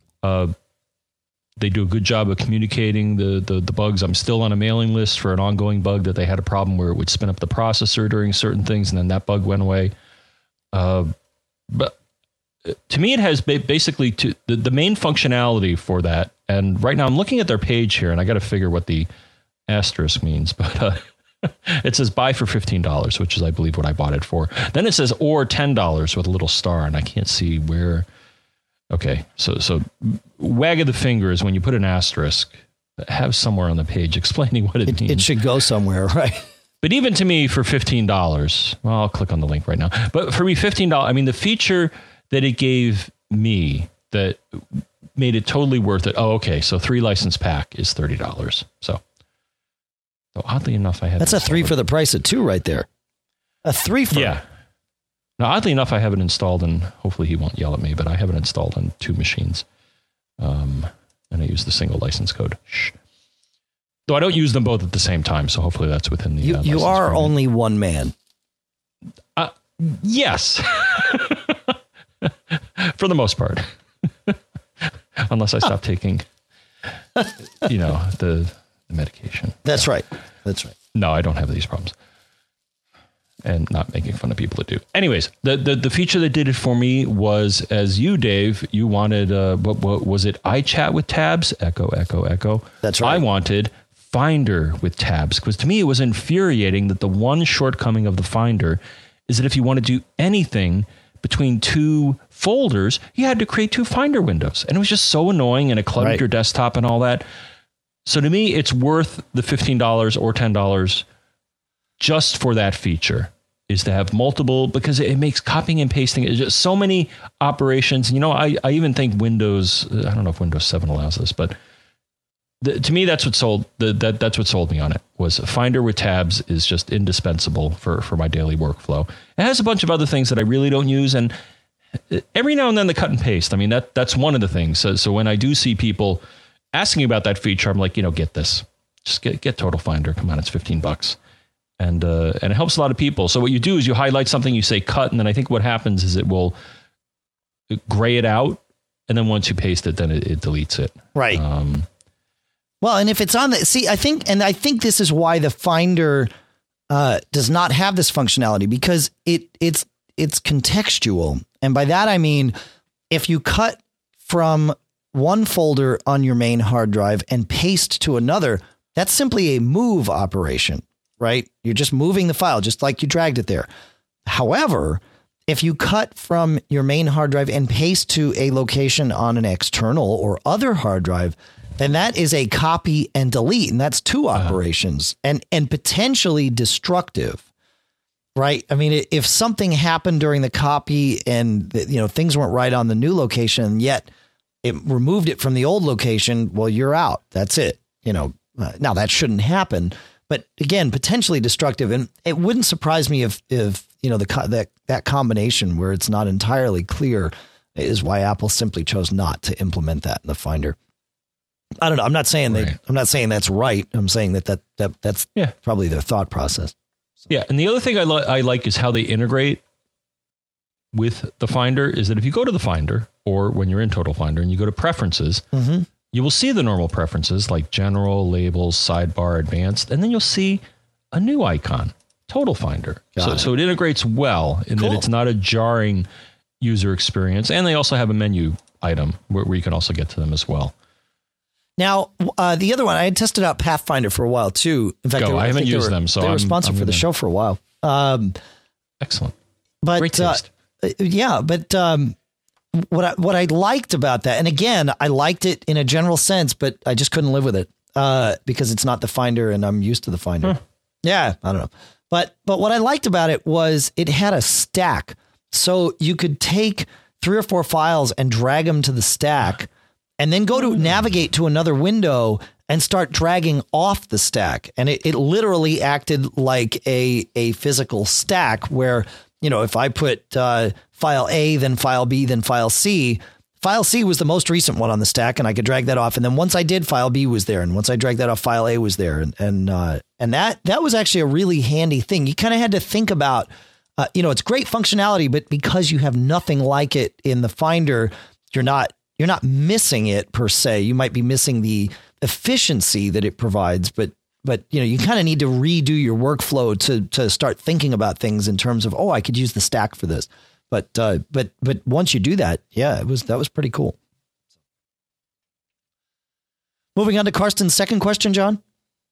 They do a good job of communicating the bugs. I'm still on a mailing list for an ongoing bug that they had a problem where it would spin up the processor during certain things, and then that bug went away. But to me, it has basically the main functionality for that. And right now I'm looking at their page here and I got to figure what the asterisk means, but it says buy for $15, which is, I believe, what I bought it for. Then it says, or $10 with a little star. And I can't see where. Okay. So wag of the finger is when you put an asterisk, have somewhere on the page explaining what it means. It should go somewhere, right? But even to me, for $15, well, I'll click on the link right now. But for me, $15, I mean, the feature that it gave me that made it totally worth it. Oh, okay. So 3 license pack is $30. So oddly enough, I have that's a 3 for the price of 2 right there. A 3 for yeah. Now, oddly enough, I have it installed, and hopefully he won't yell at me, but I have it installed on 2 machines. And I use the single license code. Shh. Though I don't use them both at the same time, so hopefully that's within the. You are permit. Only one man. Yes, for the most part, unless I stop taking, the medication. That's right. That's right. No, I don't have these problems, and not making fun of people that do. Anyways, the feature that did it for me was, as you, Dave, you wanted. What was it? iChat with tabs. Echo. That's right. I wanted Finder with tabs, because to me it was infuriating that the one shortcoming of the Finder is that if you want to do anything between 2 folders, you had to create 2 Finder windows, and it was just so annoying, and it cluttered your desktop and all that. So to me, it's worth the $15 or $10 just for that feature, is to have multiple, because it makes copying and pasting. It's just so many operations. And, I even think Windows, I don't know if Windows 7 allows this, but to me, that's what sold that's what sold me on it, was Finder with tabs is just indispensable for my daily workflow. It has a bunch of other things that I really don't use, and every now and then the cut and paste. I mean, that's one of the things. So when I do see people asking about that feature, I'm like, get this, just get Total Finder. Come on, it's $15, and it helps a lot of people. So what you do is you highlight something, you say cut, and then I think what happens is it will gray it out, and then once you paste it, then it deletes it. Right. Well, and if it's on I think this is why the Finder does not have this functionality, because it's contextual. And by that, I mean, if you cut from one folder on your main hard drive and paste to another, that's simply a move operation, right? You're just moving the file, just like you dragged it there. However, if you cut from your main hard drive and paste to a location on an external or other hard drive, then that is a copy and delete. And that's 2 operations and potentially destructive, right? I mean, if something happened during the copy and things weren't right on the new location, yet it removed it from the old location, well, you're out. That's it. Now that shouldn't happen, but again, potentially destructive. And it wouldn't surprise me if that combination where it's not entirely clear is why Apple simply chose not to implement that in the Finder. I don't know. I'm not saying I'm not saying that's right. I'm saying that's probably their thought process. So. Yeah. And the other thing I like is how they integrate with the Finder, is that if you go to the Finder, or when you're in Total Finder and you go to preferences, you will see the normal preferences like general, labels, sidebar, advanced, and then you'll see a new icon, Total Finder. So it integrates well in that it's not a jarring user experience. And they also have a menu item where you can also get to them as well. Now, the other one, I had tested out Pathfinder for a while too. In fact, I haven't used them, so they were responsive for the show for a while. Excellent. But great taste. What I liked about that, and again, I liked it in a general sense, but I just couldn't live with it because it's not the Finder, and I'm used to the Finder. Yeah, I don't know. But what I liked about it was it had a stack, so you could take 3 or 4 files and drag them to the stack, and then go to navigate to another window and start dragging off the stack. And it literally acted like a physical stack where, if I put file A, then file B, then file C was the most recent one on the stack, and I could drag that off. And then once I did, file B was there. And once I dragged that off, file A was there. And that was actually a really handy thing. You kind of had to think about, it's great functionality, but because you have nothing like it in the Finder, you're not missing it per se. You might be missing the efficiency that it provides, but you kind of need to redo your workflow to start thinking about things in terms of, I could use the stack for this. But once you do that, that was pretty cool. Moving on to Karsten's second question, John.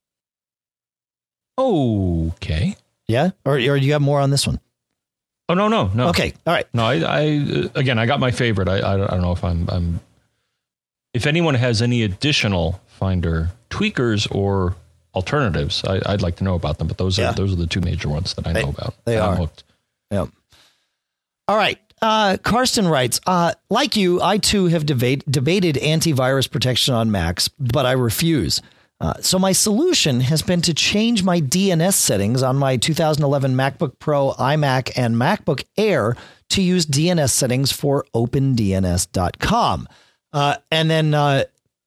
Okay. Yeah. Or do you have more on this one? Oh, no. Okay. All right. No, I got my favorite. I don't know if I'm if anyone has any additional Finder tweakers or alternatives, I'd like to know about them. But those are the two major ones that I know about. They are. Hooked. Yeah. All right. Karsten writes, like you, I too have debated antivirus protection on Macs, but I refuse. So my solution has been to change my DNS settings on my 2011 MacBook Pro, iMac, and MacBook Air to use DNS settings for OpenDNS.com. And then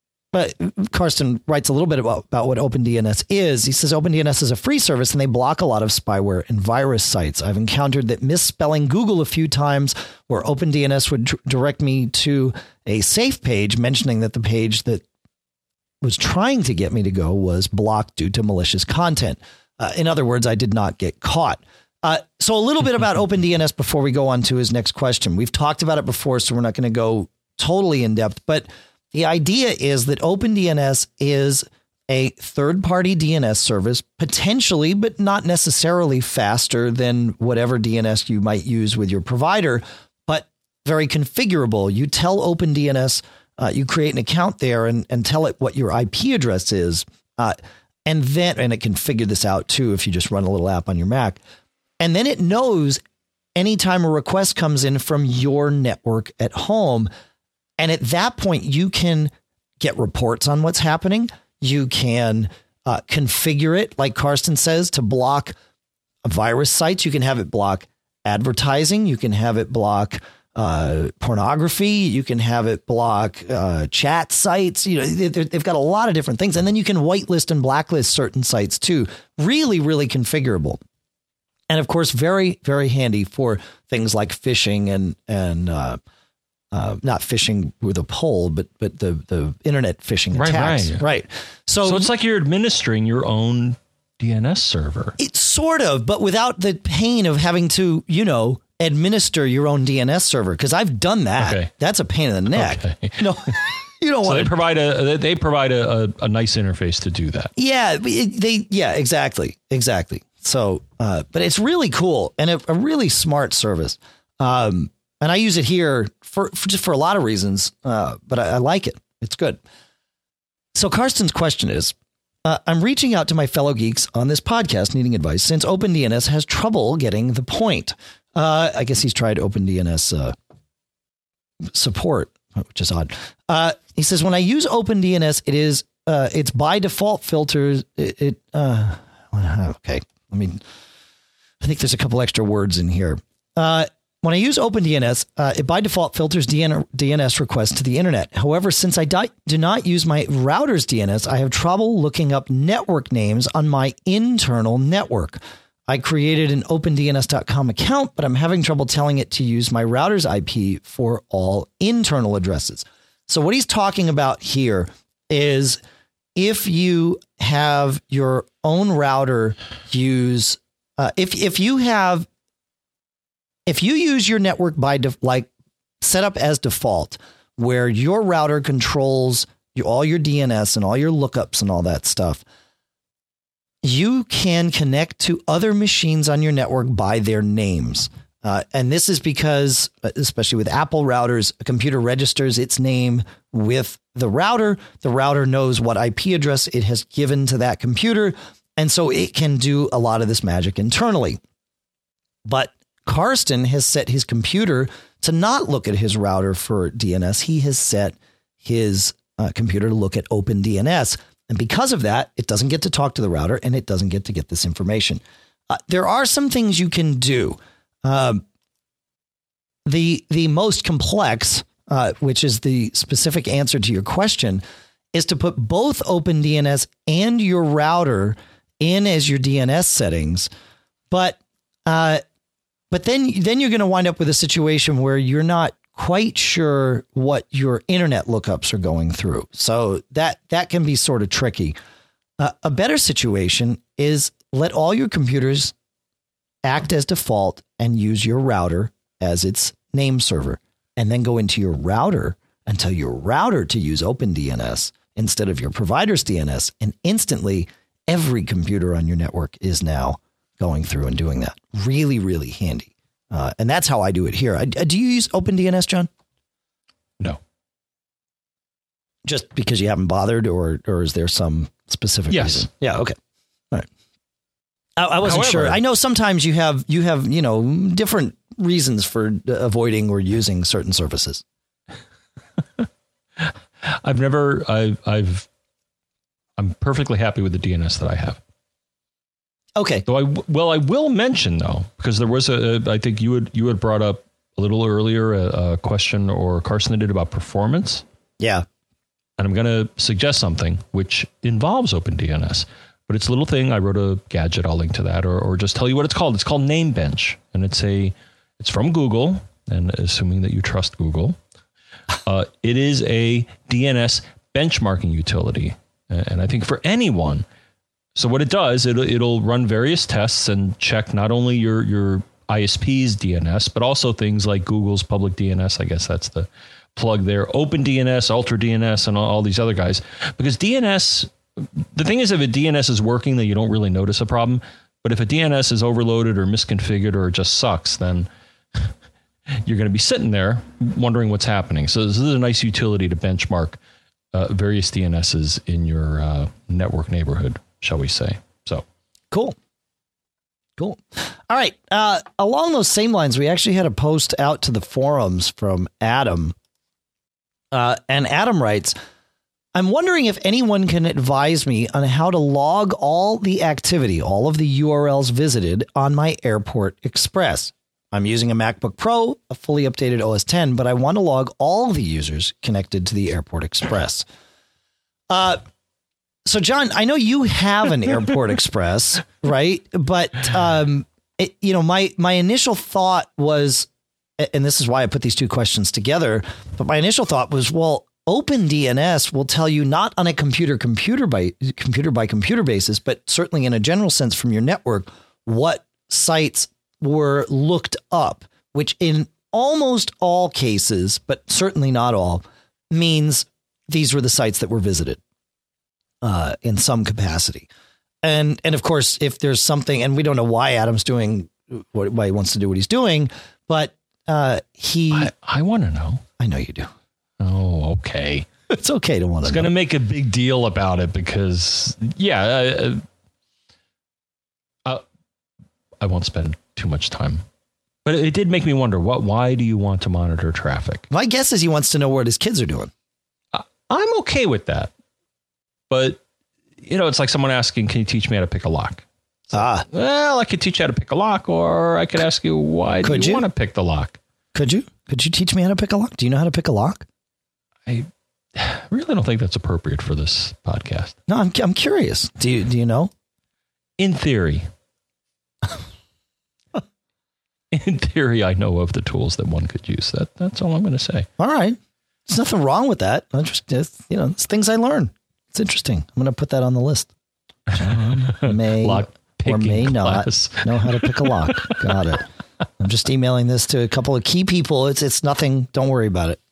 Karsten writes a little bit about what OpenDNS is. He says OpenDNS is a free service and they block a lot of spyware and virus sites. I've encountered that misspelling Google a few times where OpenDNS would direct me to a safe page mentioning that the page that was trying to get me to go was blocked due to malicious content. In other words, I did not get caught. So a little bit about OpenDNS before we go on to his next question. We've talked about it before, so we're not going to go totally in depth, but the idea is that OpenDNS is a third-party DNS service, potentially, but not necessarily faster than whatever DNS you might use with your provider, but very configurable. You tell OpenDNS, you create an account there and tell it what your IP address is, and it can figure this out too if you just run a little app on your Mac. And then it knows anytime a request comes in from your network at home. And at that point, you can get reports on what's happening. You can configure it, like Karsten says, to block virus sites. You can have it block advertising. You can have it block pornography. You can have it block chat sites. You know, they've got a lot of different things. And then you can whitelist and blacklist certain sites too. Really, really configurable. And of course, very, very handy for things like phishing and not phishing with a pole, but the internet phishing attacks. Right. So it's like you're administering your own DNS server. It's sort of, but without the pain of having to, administer your own DNS server. Because I've done that. Okay. That's a pain in the neck. Okay. No, you don't want. So they provide a nice interface to do that. Yeah. Exactly. So, but it's really cool and a really smart service. And I use it here for a lot of reasons, but I like it. It's good. So Karsten's question is, I'm reaching out to my fellow geeks on this podcast needing advice since OpenDNS has trouble getting the point. I guess he's tried OpenDNS support, which is odd. He says, when I use OpenDNS, it's by default filters. Okay. I think there's a couple extra words in here. When I use OpenDNS, it by default filters DNS requests to the internet. However, since I do not use my router's DNS, I have trouble looking up network names on my internal network. I created an OpenDNS.com account, but I'm having trouble telling it to use my router's IP for all internal addresses. So what he's talking about here is if you have your own router use, if you use your network by set up as default, where your router controls all your DNS and all your lookups and all that stuff, you can connect to other machines on your network by their names. And this is because, especially with Apple routers, a computer registers its name with the router. The router knows what IP address it has given to that computer. And so it can do a lot of this magic internally. But Karsten has set his computer to not look at his router for DNS. He has set his computer to look at OpenDNS. And because of that, it doesn't get to talk to the router and it doesn't get to get this information. There are some things you can do. The most complex, which is the specific answer to your question, is to put both OpenDNS and your router in as your DNS settings. But then you're going to wind up with a situation where you're not quite sure what your internet lookups are going through. So that can be sort of tricky. A better situation is let all your computers act as default and use your router as its name server, and then go into your router and tell your router to use OpenDNS instead of your provider's DNS. And instantly every computer on your network is now going through and doing that. Really, really handy. And that's how I do it here. Do you use OpenDNS, John? No. Just because you haven't bothered, or is there some specific reason? Yeah. Okay. All right. I wasn't sure. I know sometimes you have different reasons for avoiding or using certain services. I'm perfectly happy with the DNS that I have. Okay. So I will mention though, because there was I think you had brought up a little earlier a question, or Carson did, about performance. Yeah. And I'm going to suggest something which involves OpenDNS, but it's a little thing. I wrote a gadget. I'll link to that, or just tell you what it's called. It's called Namebench, and it's from Google, and assuming that you trust Google, it is a DNS benchmarking utility. And I think for anyone, so what it does, it'll run various tests and check not only your ISP's DNS, but also things like Google's public DNS. I guess that's the plug there. OpenDNS, Ultra DNS, and all these other guys. Because DNS, the thing is, if a DNS is working, then you don't really notice a problem. But if a DNS is overloaded or misconfigured or it just sucks, then you're going to be sitting there wondering what's happening. So this is a nice utility to benchmark various DNSs in your network neighborhood, shall we say. So cool. All right. Along those same lines, we actually had a post out to the forums from Adam. And Adam writes, I'm wondering if anyone can advise me on how to log all the activity, all of the URLs visited on my Airport Express. I'm using a MacBook Pro, a fully updated OS X, but I want to log all the users connected to the Airport Express. So, John, I know you have an Airport Express, right? But, my initial thought was, and this is why I put these two questions together, but my initial thought was, well, OpenDNS will tell you not on a computer by computer basis, but certainly in a general sense from your network, what sites were looked up, which in almost all cases, but certainly not all, means these were the sites that were visited in some capacity. And of course, if there's something, and we don't know why Adam's doing why he wants to do what he's doing, but I want to know. I know you do. Oh, okay. It's okay to want to know. It's going to make a big deal about it because, I won't spend too much time. But it did make me wonder, why do you want to monitor traffic? My guess is he wants to know what his kids are doing. I'm okay with that. But, it's like someone asking, can you teach me how to pick a lock? Well, I could teach you how to pick a lock, or I could ask you, why do you want to pick the lock? Could you teach me how to pick a lock? Do you know how to pick a lock? I really don't think that's appropriate for this podcast. No, I'm curious. Do you know? In theory. In theory, I know of the tools that one could use. That's all I'm going to say. All right. There's nothing wrong with that. It's things I learn. It's interesting. I'm going to put that on the list. John may or may not know how to pick a lock. Got it. I'm just emailing this to a couple of key people. It's nothing. Don't worry about it.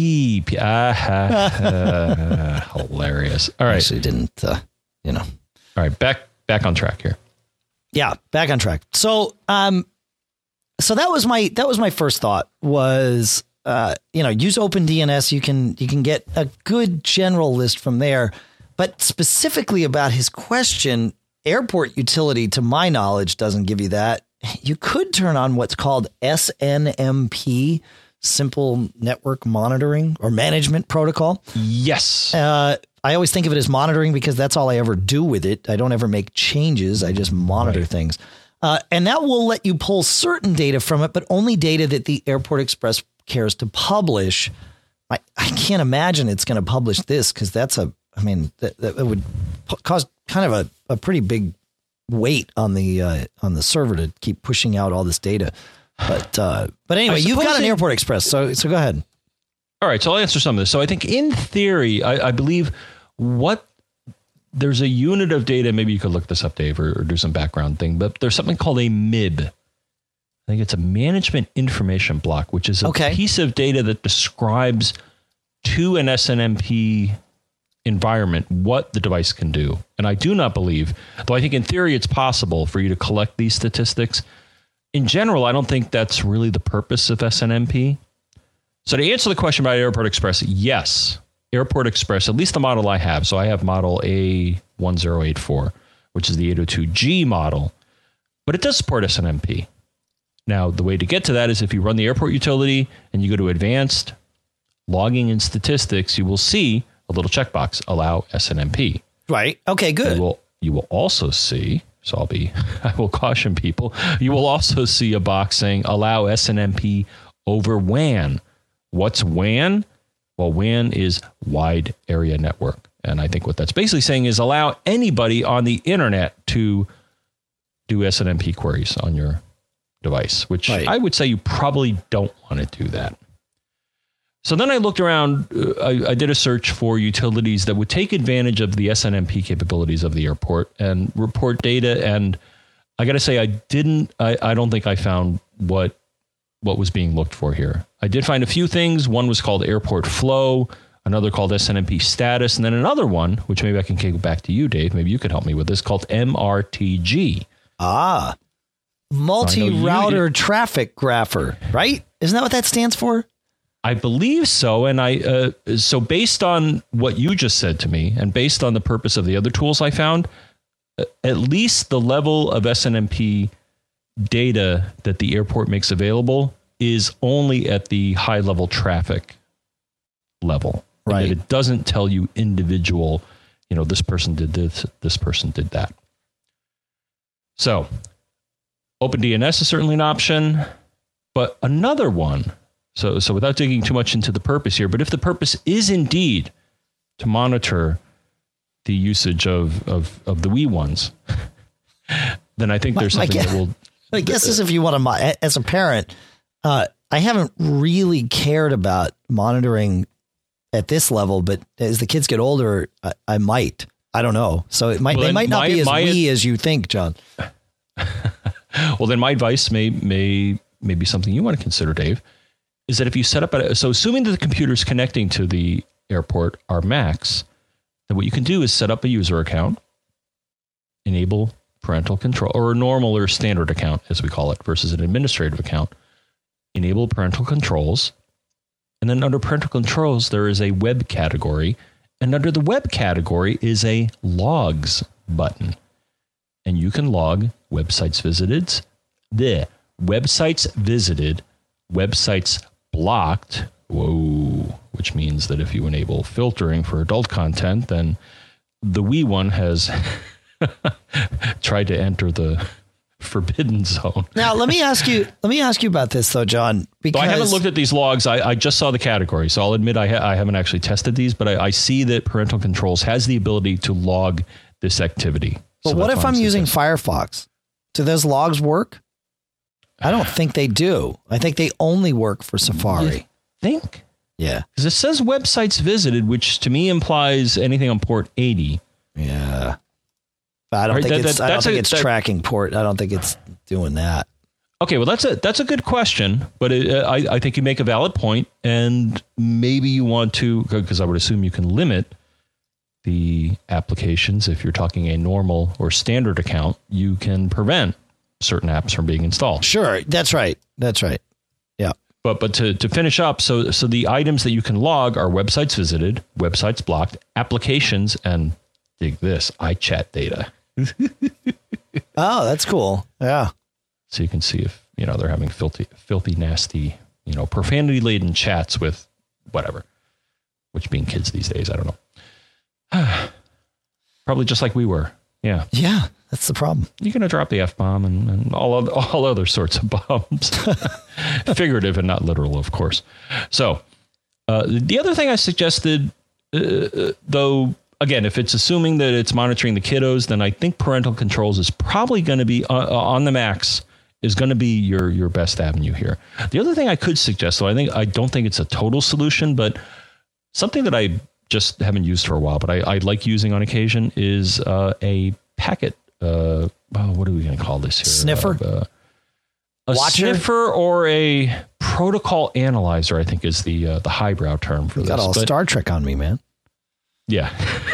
Hilarious. All right. Actually didn't, All right. Back on track here. Yeah. Back on track. So that was my first thought was, use OpenDNS. You can get a good general list from there, but specifically about his question, Airport Utility, to my knowledge, doesn't give you that. You could turn on what's called SNMP, Simple Network Monitoring or Management Protocol. Yes. I always think of it as monitoring because that's all I ever do with it. I don't ever make changes. I just monitor things. And that will let you pull certain data from it, but only data that the Airport Express cares to publish. I can't imagine it's going to publish this because that would cause kind of a pretty big weight on the server to keep pushing out all this data. But anyway, you've got an Airport Express, so go ahead. All right, so I'll answer some of this. So I think in theory, I believe there's a unit of data. Maybe you could look this up, Dave, or do some background thing. But there's something called a MIB. I think it's a management information block, which is a piece of data that describes to an SNMP environment what the device can do. And I do not believe, though I think in theory it's possible for you to collect these statistics. In general, I don't think that's really the purpose of SNMP. So to answer the question about Airport Express, yes, Airport Express, at least the model I have. So I have model A1084, which is the 802G model, but it does support SNMP. Now, the way to get to that is if you run the airport utility and you go to advanced logging and statistics, you will see a little checkbox, allow SNMP. Right. Okay, good. You will also see, so I will caution people, you will also see a box saying allow SNMP over WAN. What's WAN? Well, WAN is wide area network. And I think what that's basically saying is allow anybody on the internet to do SNMP queries on your device, which I would say you probably don't want to do that. So then I looked around, I did a search for utilities that would take advantage of the SNMP capabilities of the airport and report data. And I got to say, I don't think I found what was being looked for here. I did find a few things. One was called Airport Flow, another called SNMP Status, and then another one, which maybe I can kick back to you, Dave. Maybe you could help me with this, called MRTG. Multi-router traffic grapher, right? Isn't that what that stands for? I believe so. And so based on what you just said to me and based on the purpose of the other tools I found, at least the level of SNMP data that the airport makes available is only at the high level traffic level. Right. It doesn't tell you individual, this person did this person did that. So OpenDNS is certainly an option, but another one. So without digging too much into the purpose here, but if the purpose is indeed to monitor the usage of the wee ones, then I think there's something that will. I guess is if you want to, as a parent, I haven't really cared about monitoring at this level, but as the kids get older, I might. I don't know. So they might not be as wee as you think, John. Well, then my advice may be something you want to consider, Dave. Is that if you set up so assuming that the computers connecting to the airport are Macs, then what you can do is set up a user account, enable parental control, or a normal or standard account, as we call it, versus an administrative account, enable parental controls. And then under parental controls, there is a web category. And under the web category is a logs button. And you can log websites visited, websites blocked, which means that if you enable filtering for adult content, then the wee one has tried to enter the forbidden zone. Now, let me ask you about this, though, John. Because so I haven't looked at these logs. I just saw the category, so I'll admit I haven't actually tested these, but I see that parental controls has the ability to log this activity. But what if I'm using Firefox? Do those logs work? I don't think they do. I think they only work for Safari. You think? Yeah. Because it says websites visited, which to me implies anything on port 80. Yeah. But I don't think it's tracking port. I don't think it's doing that. Okay, well, that's a good question, but I think you make a valid point, and maybe you want to, because I would assume you can limit the applications. If you're talking a normal or standard account, you can prevent certain apps from being installed. Sure, that's right. Yeah. But to finish up, so the items that you can log are websites visited, websites blocked, applications, and dig this, iChat data. Oh, that's cool. Yeah. So you can see if, they're having filthy, nasty, profanity-laden chats with whatever, which being kids these days, I don't know. Probably just like we were. Yeah. Yeah, that's the problem. You're going to drop the F-bomb and all other sorts of bombs. Figurative and not literal, of course. So the other thing I suggested, though, again, if it's assuming that it's monitoring the kiddos, then I think parental controls is probably going to be on the Macs is going to be your best avenue here. The other thing I could suggest, though, I don't think it's a total solution, but something that I just haven't used for a while, but I like using on occasion is a packet. What are we going to call this here? Sniffer? A sniffer or a protocol analyzer, I think is the highbrow term for this. Got all Star Trek on me, man. Yeah.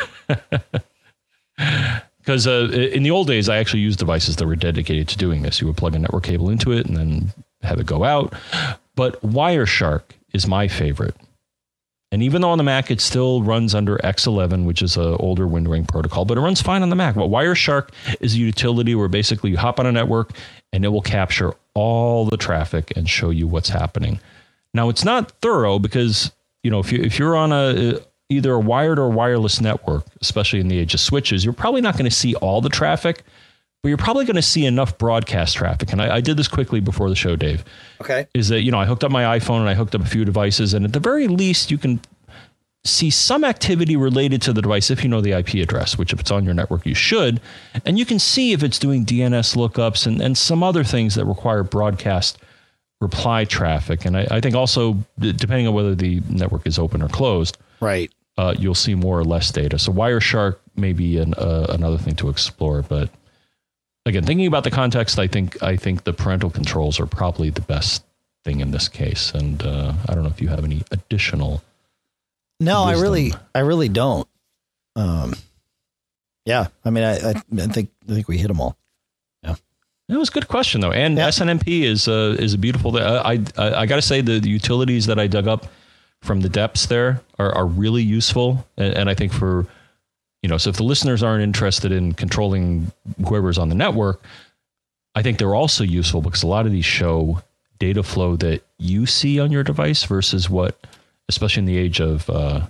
Because in the old days, I actually used devices that were dedicated to doing this. You would plug a network cable into it and then have it go out. But Wireshark is my favorite And even though on the Mac, it still runs under X11, which is an older windowing protocol, but it runs fine on the Mac. But Wireshark is a utility where basically you hop on a network and it will capture all the traffic and show you what's happening. Now, it's not thorough because, if you're on either a wired or wireless network, especially in the age of switches, you're probably not going to see all the traffic, but you're probably going to see enough broadcast traffic. And I did this quickly before the show, Dave. Okay. Is that, I hooked up my iPhone and I hooked up a few devices, and at the very least, you can see some activity related to the device if you know the IP address, which if it's on your network, you should. And you can see if it's doing DNS lookups and some other things that require broadcast reply traffic. And I think also, depending on whether the network is open or closed, right, you'll see more or less data. So Wireshark may be another thing to explore, but again, thinking about the context, I think the parental controls are probably the best thing in this case. And I don't know if you have any additional. No, wisdom. I really don't. Yeah, I mean, I think we hit them all. Yeah, it was a good question though, and SNMP is a beautiful thing. I got to say the utilities that I dug up from the depths there are really useful, and I think for. So if the listeners aren't interested in controlling whoever's on the network, I think they're also useful because a lot of these show data flow that you see on your device versus what, especially in the age of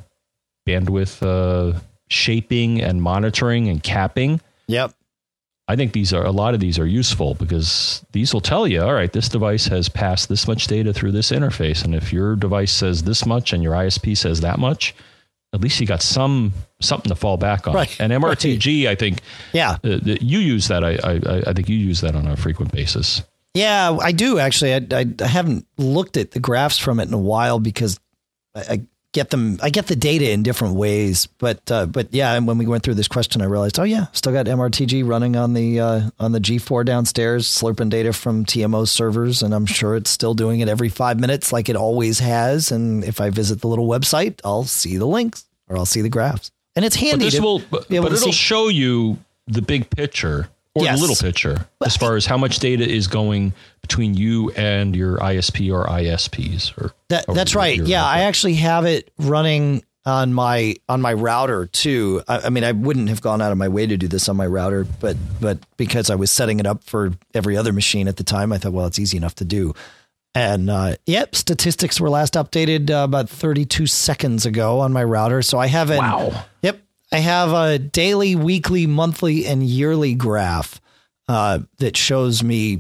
bandwidth shaping and monitoring and capping. Yep. I think a lot of these are useful because these will tell you, all right, this device has passed this much data through this interface. And if your device says this much and your ISP says that much, at least you got something to fall back on. Right. And MRTG, I think, you use that. I think you use that on a frequent basis. Yeah, I do actually. I haven't looked at the graphs from it in a while because I get the data in different ways. But yeah, and when we went through this question, I realized, still got MRTG running on the G4 downstairs, slurping data from TMO servers, and I'm sure it's still doing it every 5 minutes like it always has. And if I visit the little website, I'll see the links or I'll see the graphs, and it's handy. But it'll show you the big picture. Or the little picture, as far as how much data is going between you and your ISP or ISPs. That's right. Yeah, I actually have it running on my router too. I mean, I wouldn't have gone out of my way to do this on my router, but because I was setting it up for every other machine at the time, I thought, well, it's easy enough to do. And statistics were last updated about 32 seconds ago on my router. So I have Yep. I have a daily, weekly, monthly, and yearly graph that shows me,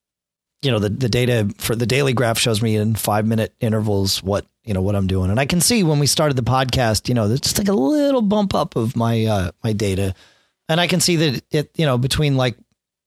the data for the daily graph shows me in 5-minute intervals what I'm doing. And I can see when we started the podcast, there's just like a little bump up of my my data. And I can see that it, between like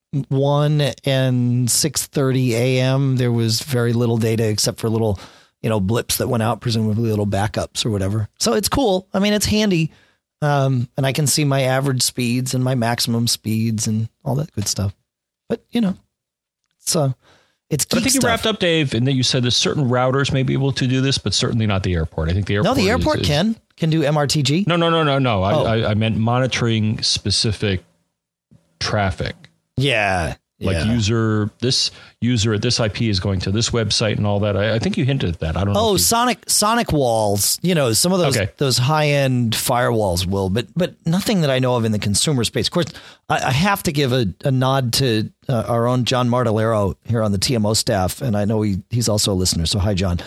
1 and 6:30 a.m., there was very little data except for little, blips that went out, presumably little backups or whatever. So it's cool. I mean, it's handy. And I can see my average speeds and my maximum speeds and all that good stuff. But, it's geek I think you wrapped up, Dave, and that you said that certain routers may be able to do this, but certainly not the airport. I think the airport. No, the airport can do MRTG. No. Oh. I meant monitoring specific traffic. Yeah. Like this user at this IP is going to this website and all that. I think you hinted at that. I don't know. Oh, Sonic walls, some of those high end firewalls will, but nothing that I know of in the consumer space. Of course, I have to give a nod to our own John Martellero here on the TMO staff. And I know he's also a listener. So hi, John.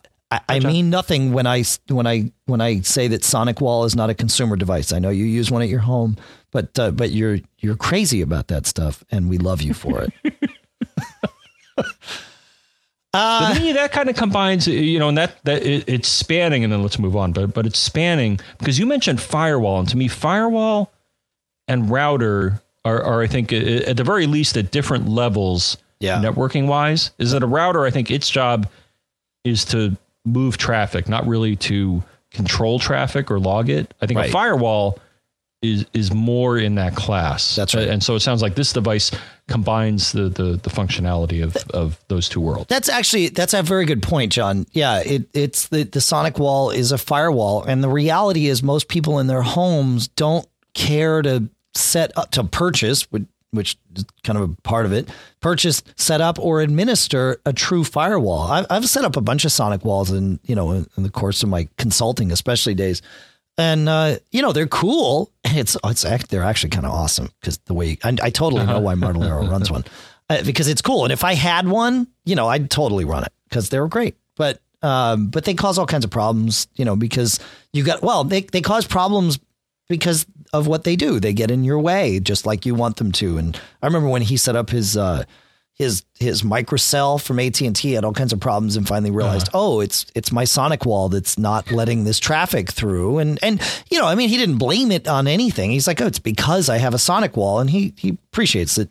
I mean nothing when I say that Sonic Wall is not a consumer device. I know you use one at your home, but you're crazy about that stuff, and we love you for it. To me, that kind of combines, and that it's spanning, and then let's move on. But it's spanning because you mentioned firewall, and to me, firewall and router are I think at the very least at different levels, networking wise. Is that a router? I think its job is to move traffic, not really to control traffic or log it. I think a firewall is more in that class. That's right. And so it sounds like this device combines the functionality of those two worlds. That's a very good point, John. Yeah, it's the Sonic Wall is a firewall. And the reality is most people in their homes don't care to set up to purchase, which is kind of a part of it. Purchase, set up, or administer a true firewall. I've set up a bunch of Sonic walls in the course of my consulting, especially days. And, they're cool. They're actually kind of awesome because the way I totally know why Martellaro runs one because it's cool. And if I had one, I'd totally run it because they were great. But they cause all kinds of problems, because they cause problems because of what they do. They get in your way just like you want them to. And I remember when he set up his microcell from AT&T had all kinds of problems and finally realized, it's my Sonic wall that's not letting this traffic through. And he didn't blame it on anything. He's like, it's because I have a Sonic wall. And he appreciates that,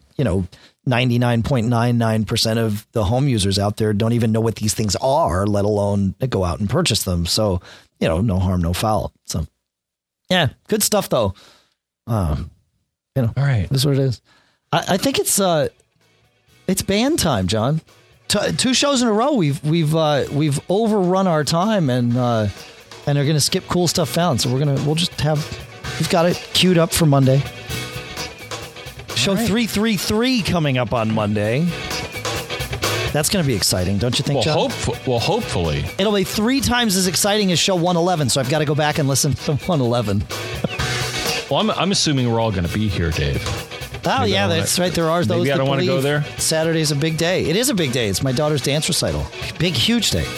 99.99% of the home users out there don't even know what these things are, let alone go out and purchase them. So, no harm, no foul. So, yeah, good stuff, though. All right. This is what it is. I think it's band time, John. 2 shows in a row. We've overrun our time and are going to skip cool stuff found. So we've got it queued up for Monday. Show 333 coming up on Monday. That's going to be exciting, don't you think, John? Hopefully. It'll be 3 times as exciting as show 111, so I've got to go back and listen to 111. Well, I'm assuming we're all going to be here, Dave. Oh, yeah, that's right. There are those maybe I don't want to go there. Saturday's a big day. It is a big day. It's my daughter's dance recital. Big, huge day.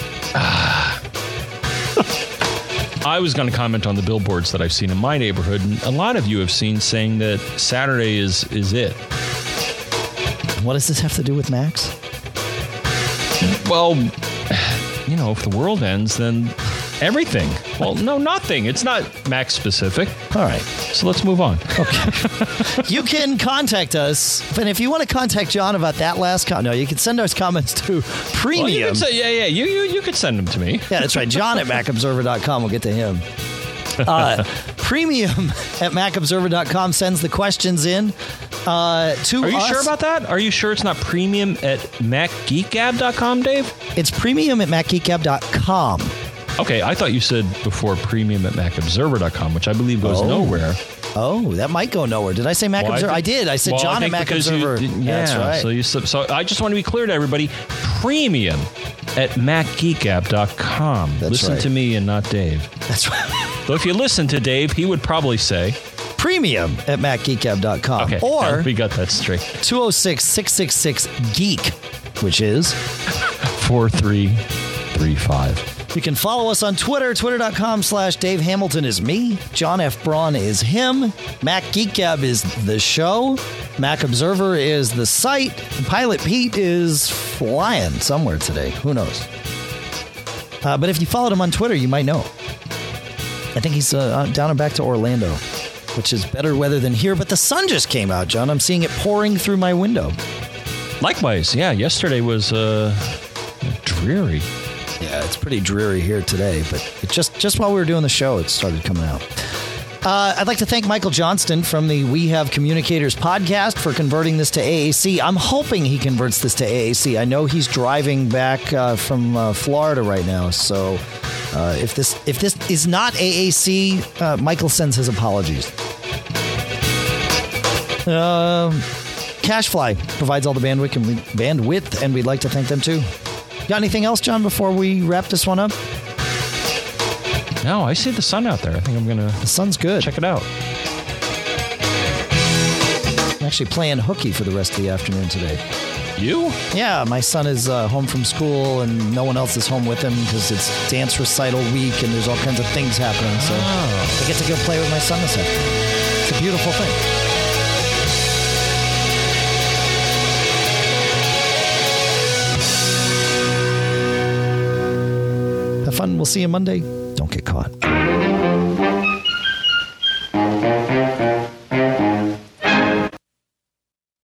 I was going to comment on the billboards that I've seen in my neighborhood, and a lot of you have seen saying that Saturday is it. What does this have to do with Max? Well, if the world ends, then everything. Well, no, nothing. It's not Max specific. All right. So let's move on. Okay. You can contact us. And if you want to contact John about that last comment, you can send us comments to Premium. Well, you can say, you could send them to me. Yeah, that's right. John at MacObserver.com. We'll get to him. Premium at MacObserver.com sends the questions in to us. Are you sure about that? Are you sure it's not premium at MacGeekGab.com, Dave? It's premium at MacGeekGab.com. Okay, I thought you said before premium at MacObserver.com, which I believe goes nowhere. Oh, that might go nowhere. Did I say Mac Observer? I did. I said John at Mac Observer. That's right. So I just want to be clear to everybody. Premium at MacGeekGab.com. Listen to me and not Dave. That's right. So if you listen to Dave, he would probably say Premium at MacGeekGab.com. Okay, or we got that straight. 206-666-GEEK, which is 4335. You can follow us on Twitter. Twitter.com/Dave Hamilton is me. John F. Braun is him. Mac Geek Gab is the show. Mac Observer is the site. Pilot Pete is flying somewhere today. Who knows? But if you followed him on Twitter, you might know. I think he's down and back to Orlando, which is better weather than here. But the sun just came out, John. I'm seeing it pouring through my window. Likewise. Yeah, yesterday was dreary. Yeah, it's pretty dreary here today, but it just while we were doing the show, it started coming out. I'd like to thank Michael Johnston from the We Have Communicators podcast for converting this to AAC. I'm hoping he converts this to AAC. I know he's driving back from Florida right now, so if this is not AAC, Michael sends his apologies. Cashfly provides all the bandwidth, and we'd like to thank them too. Got anything else, John, before we wrap this one up? No, I see the sun out there. I think I'm going to... The sun's good. Check it out. I'm actually playing hooky for the rest of the afternoon today. You? Yeah, my son is home from school and no one else is home with him because it's dance recital week and there's all kinds of things happening. So I get to go play with my son this afternoon. It's a beautiful thing. Have fun. We'll see you Monday. Don't get caught.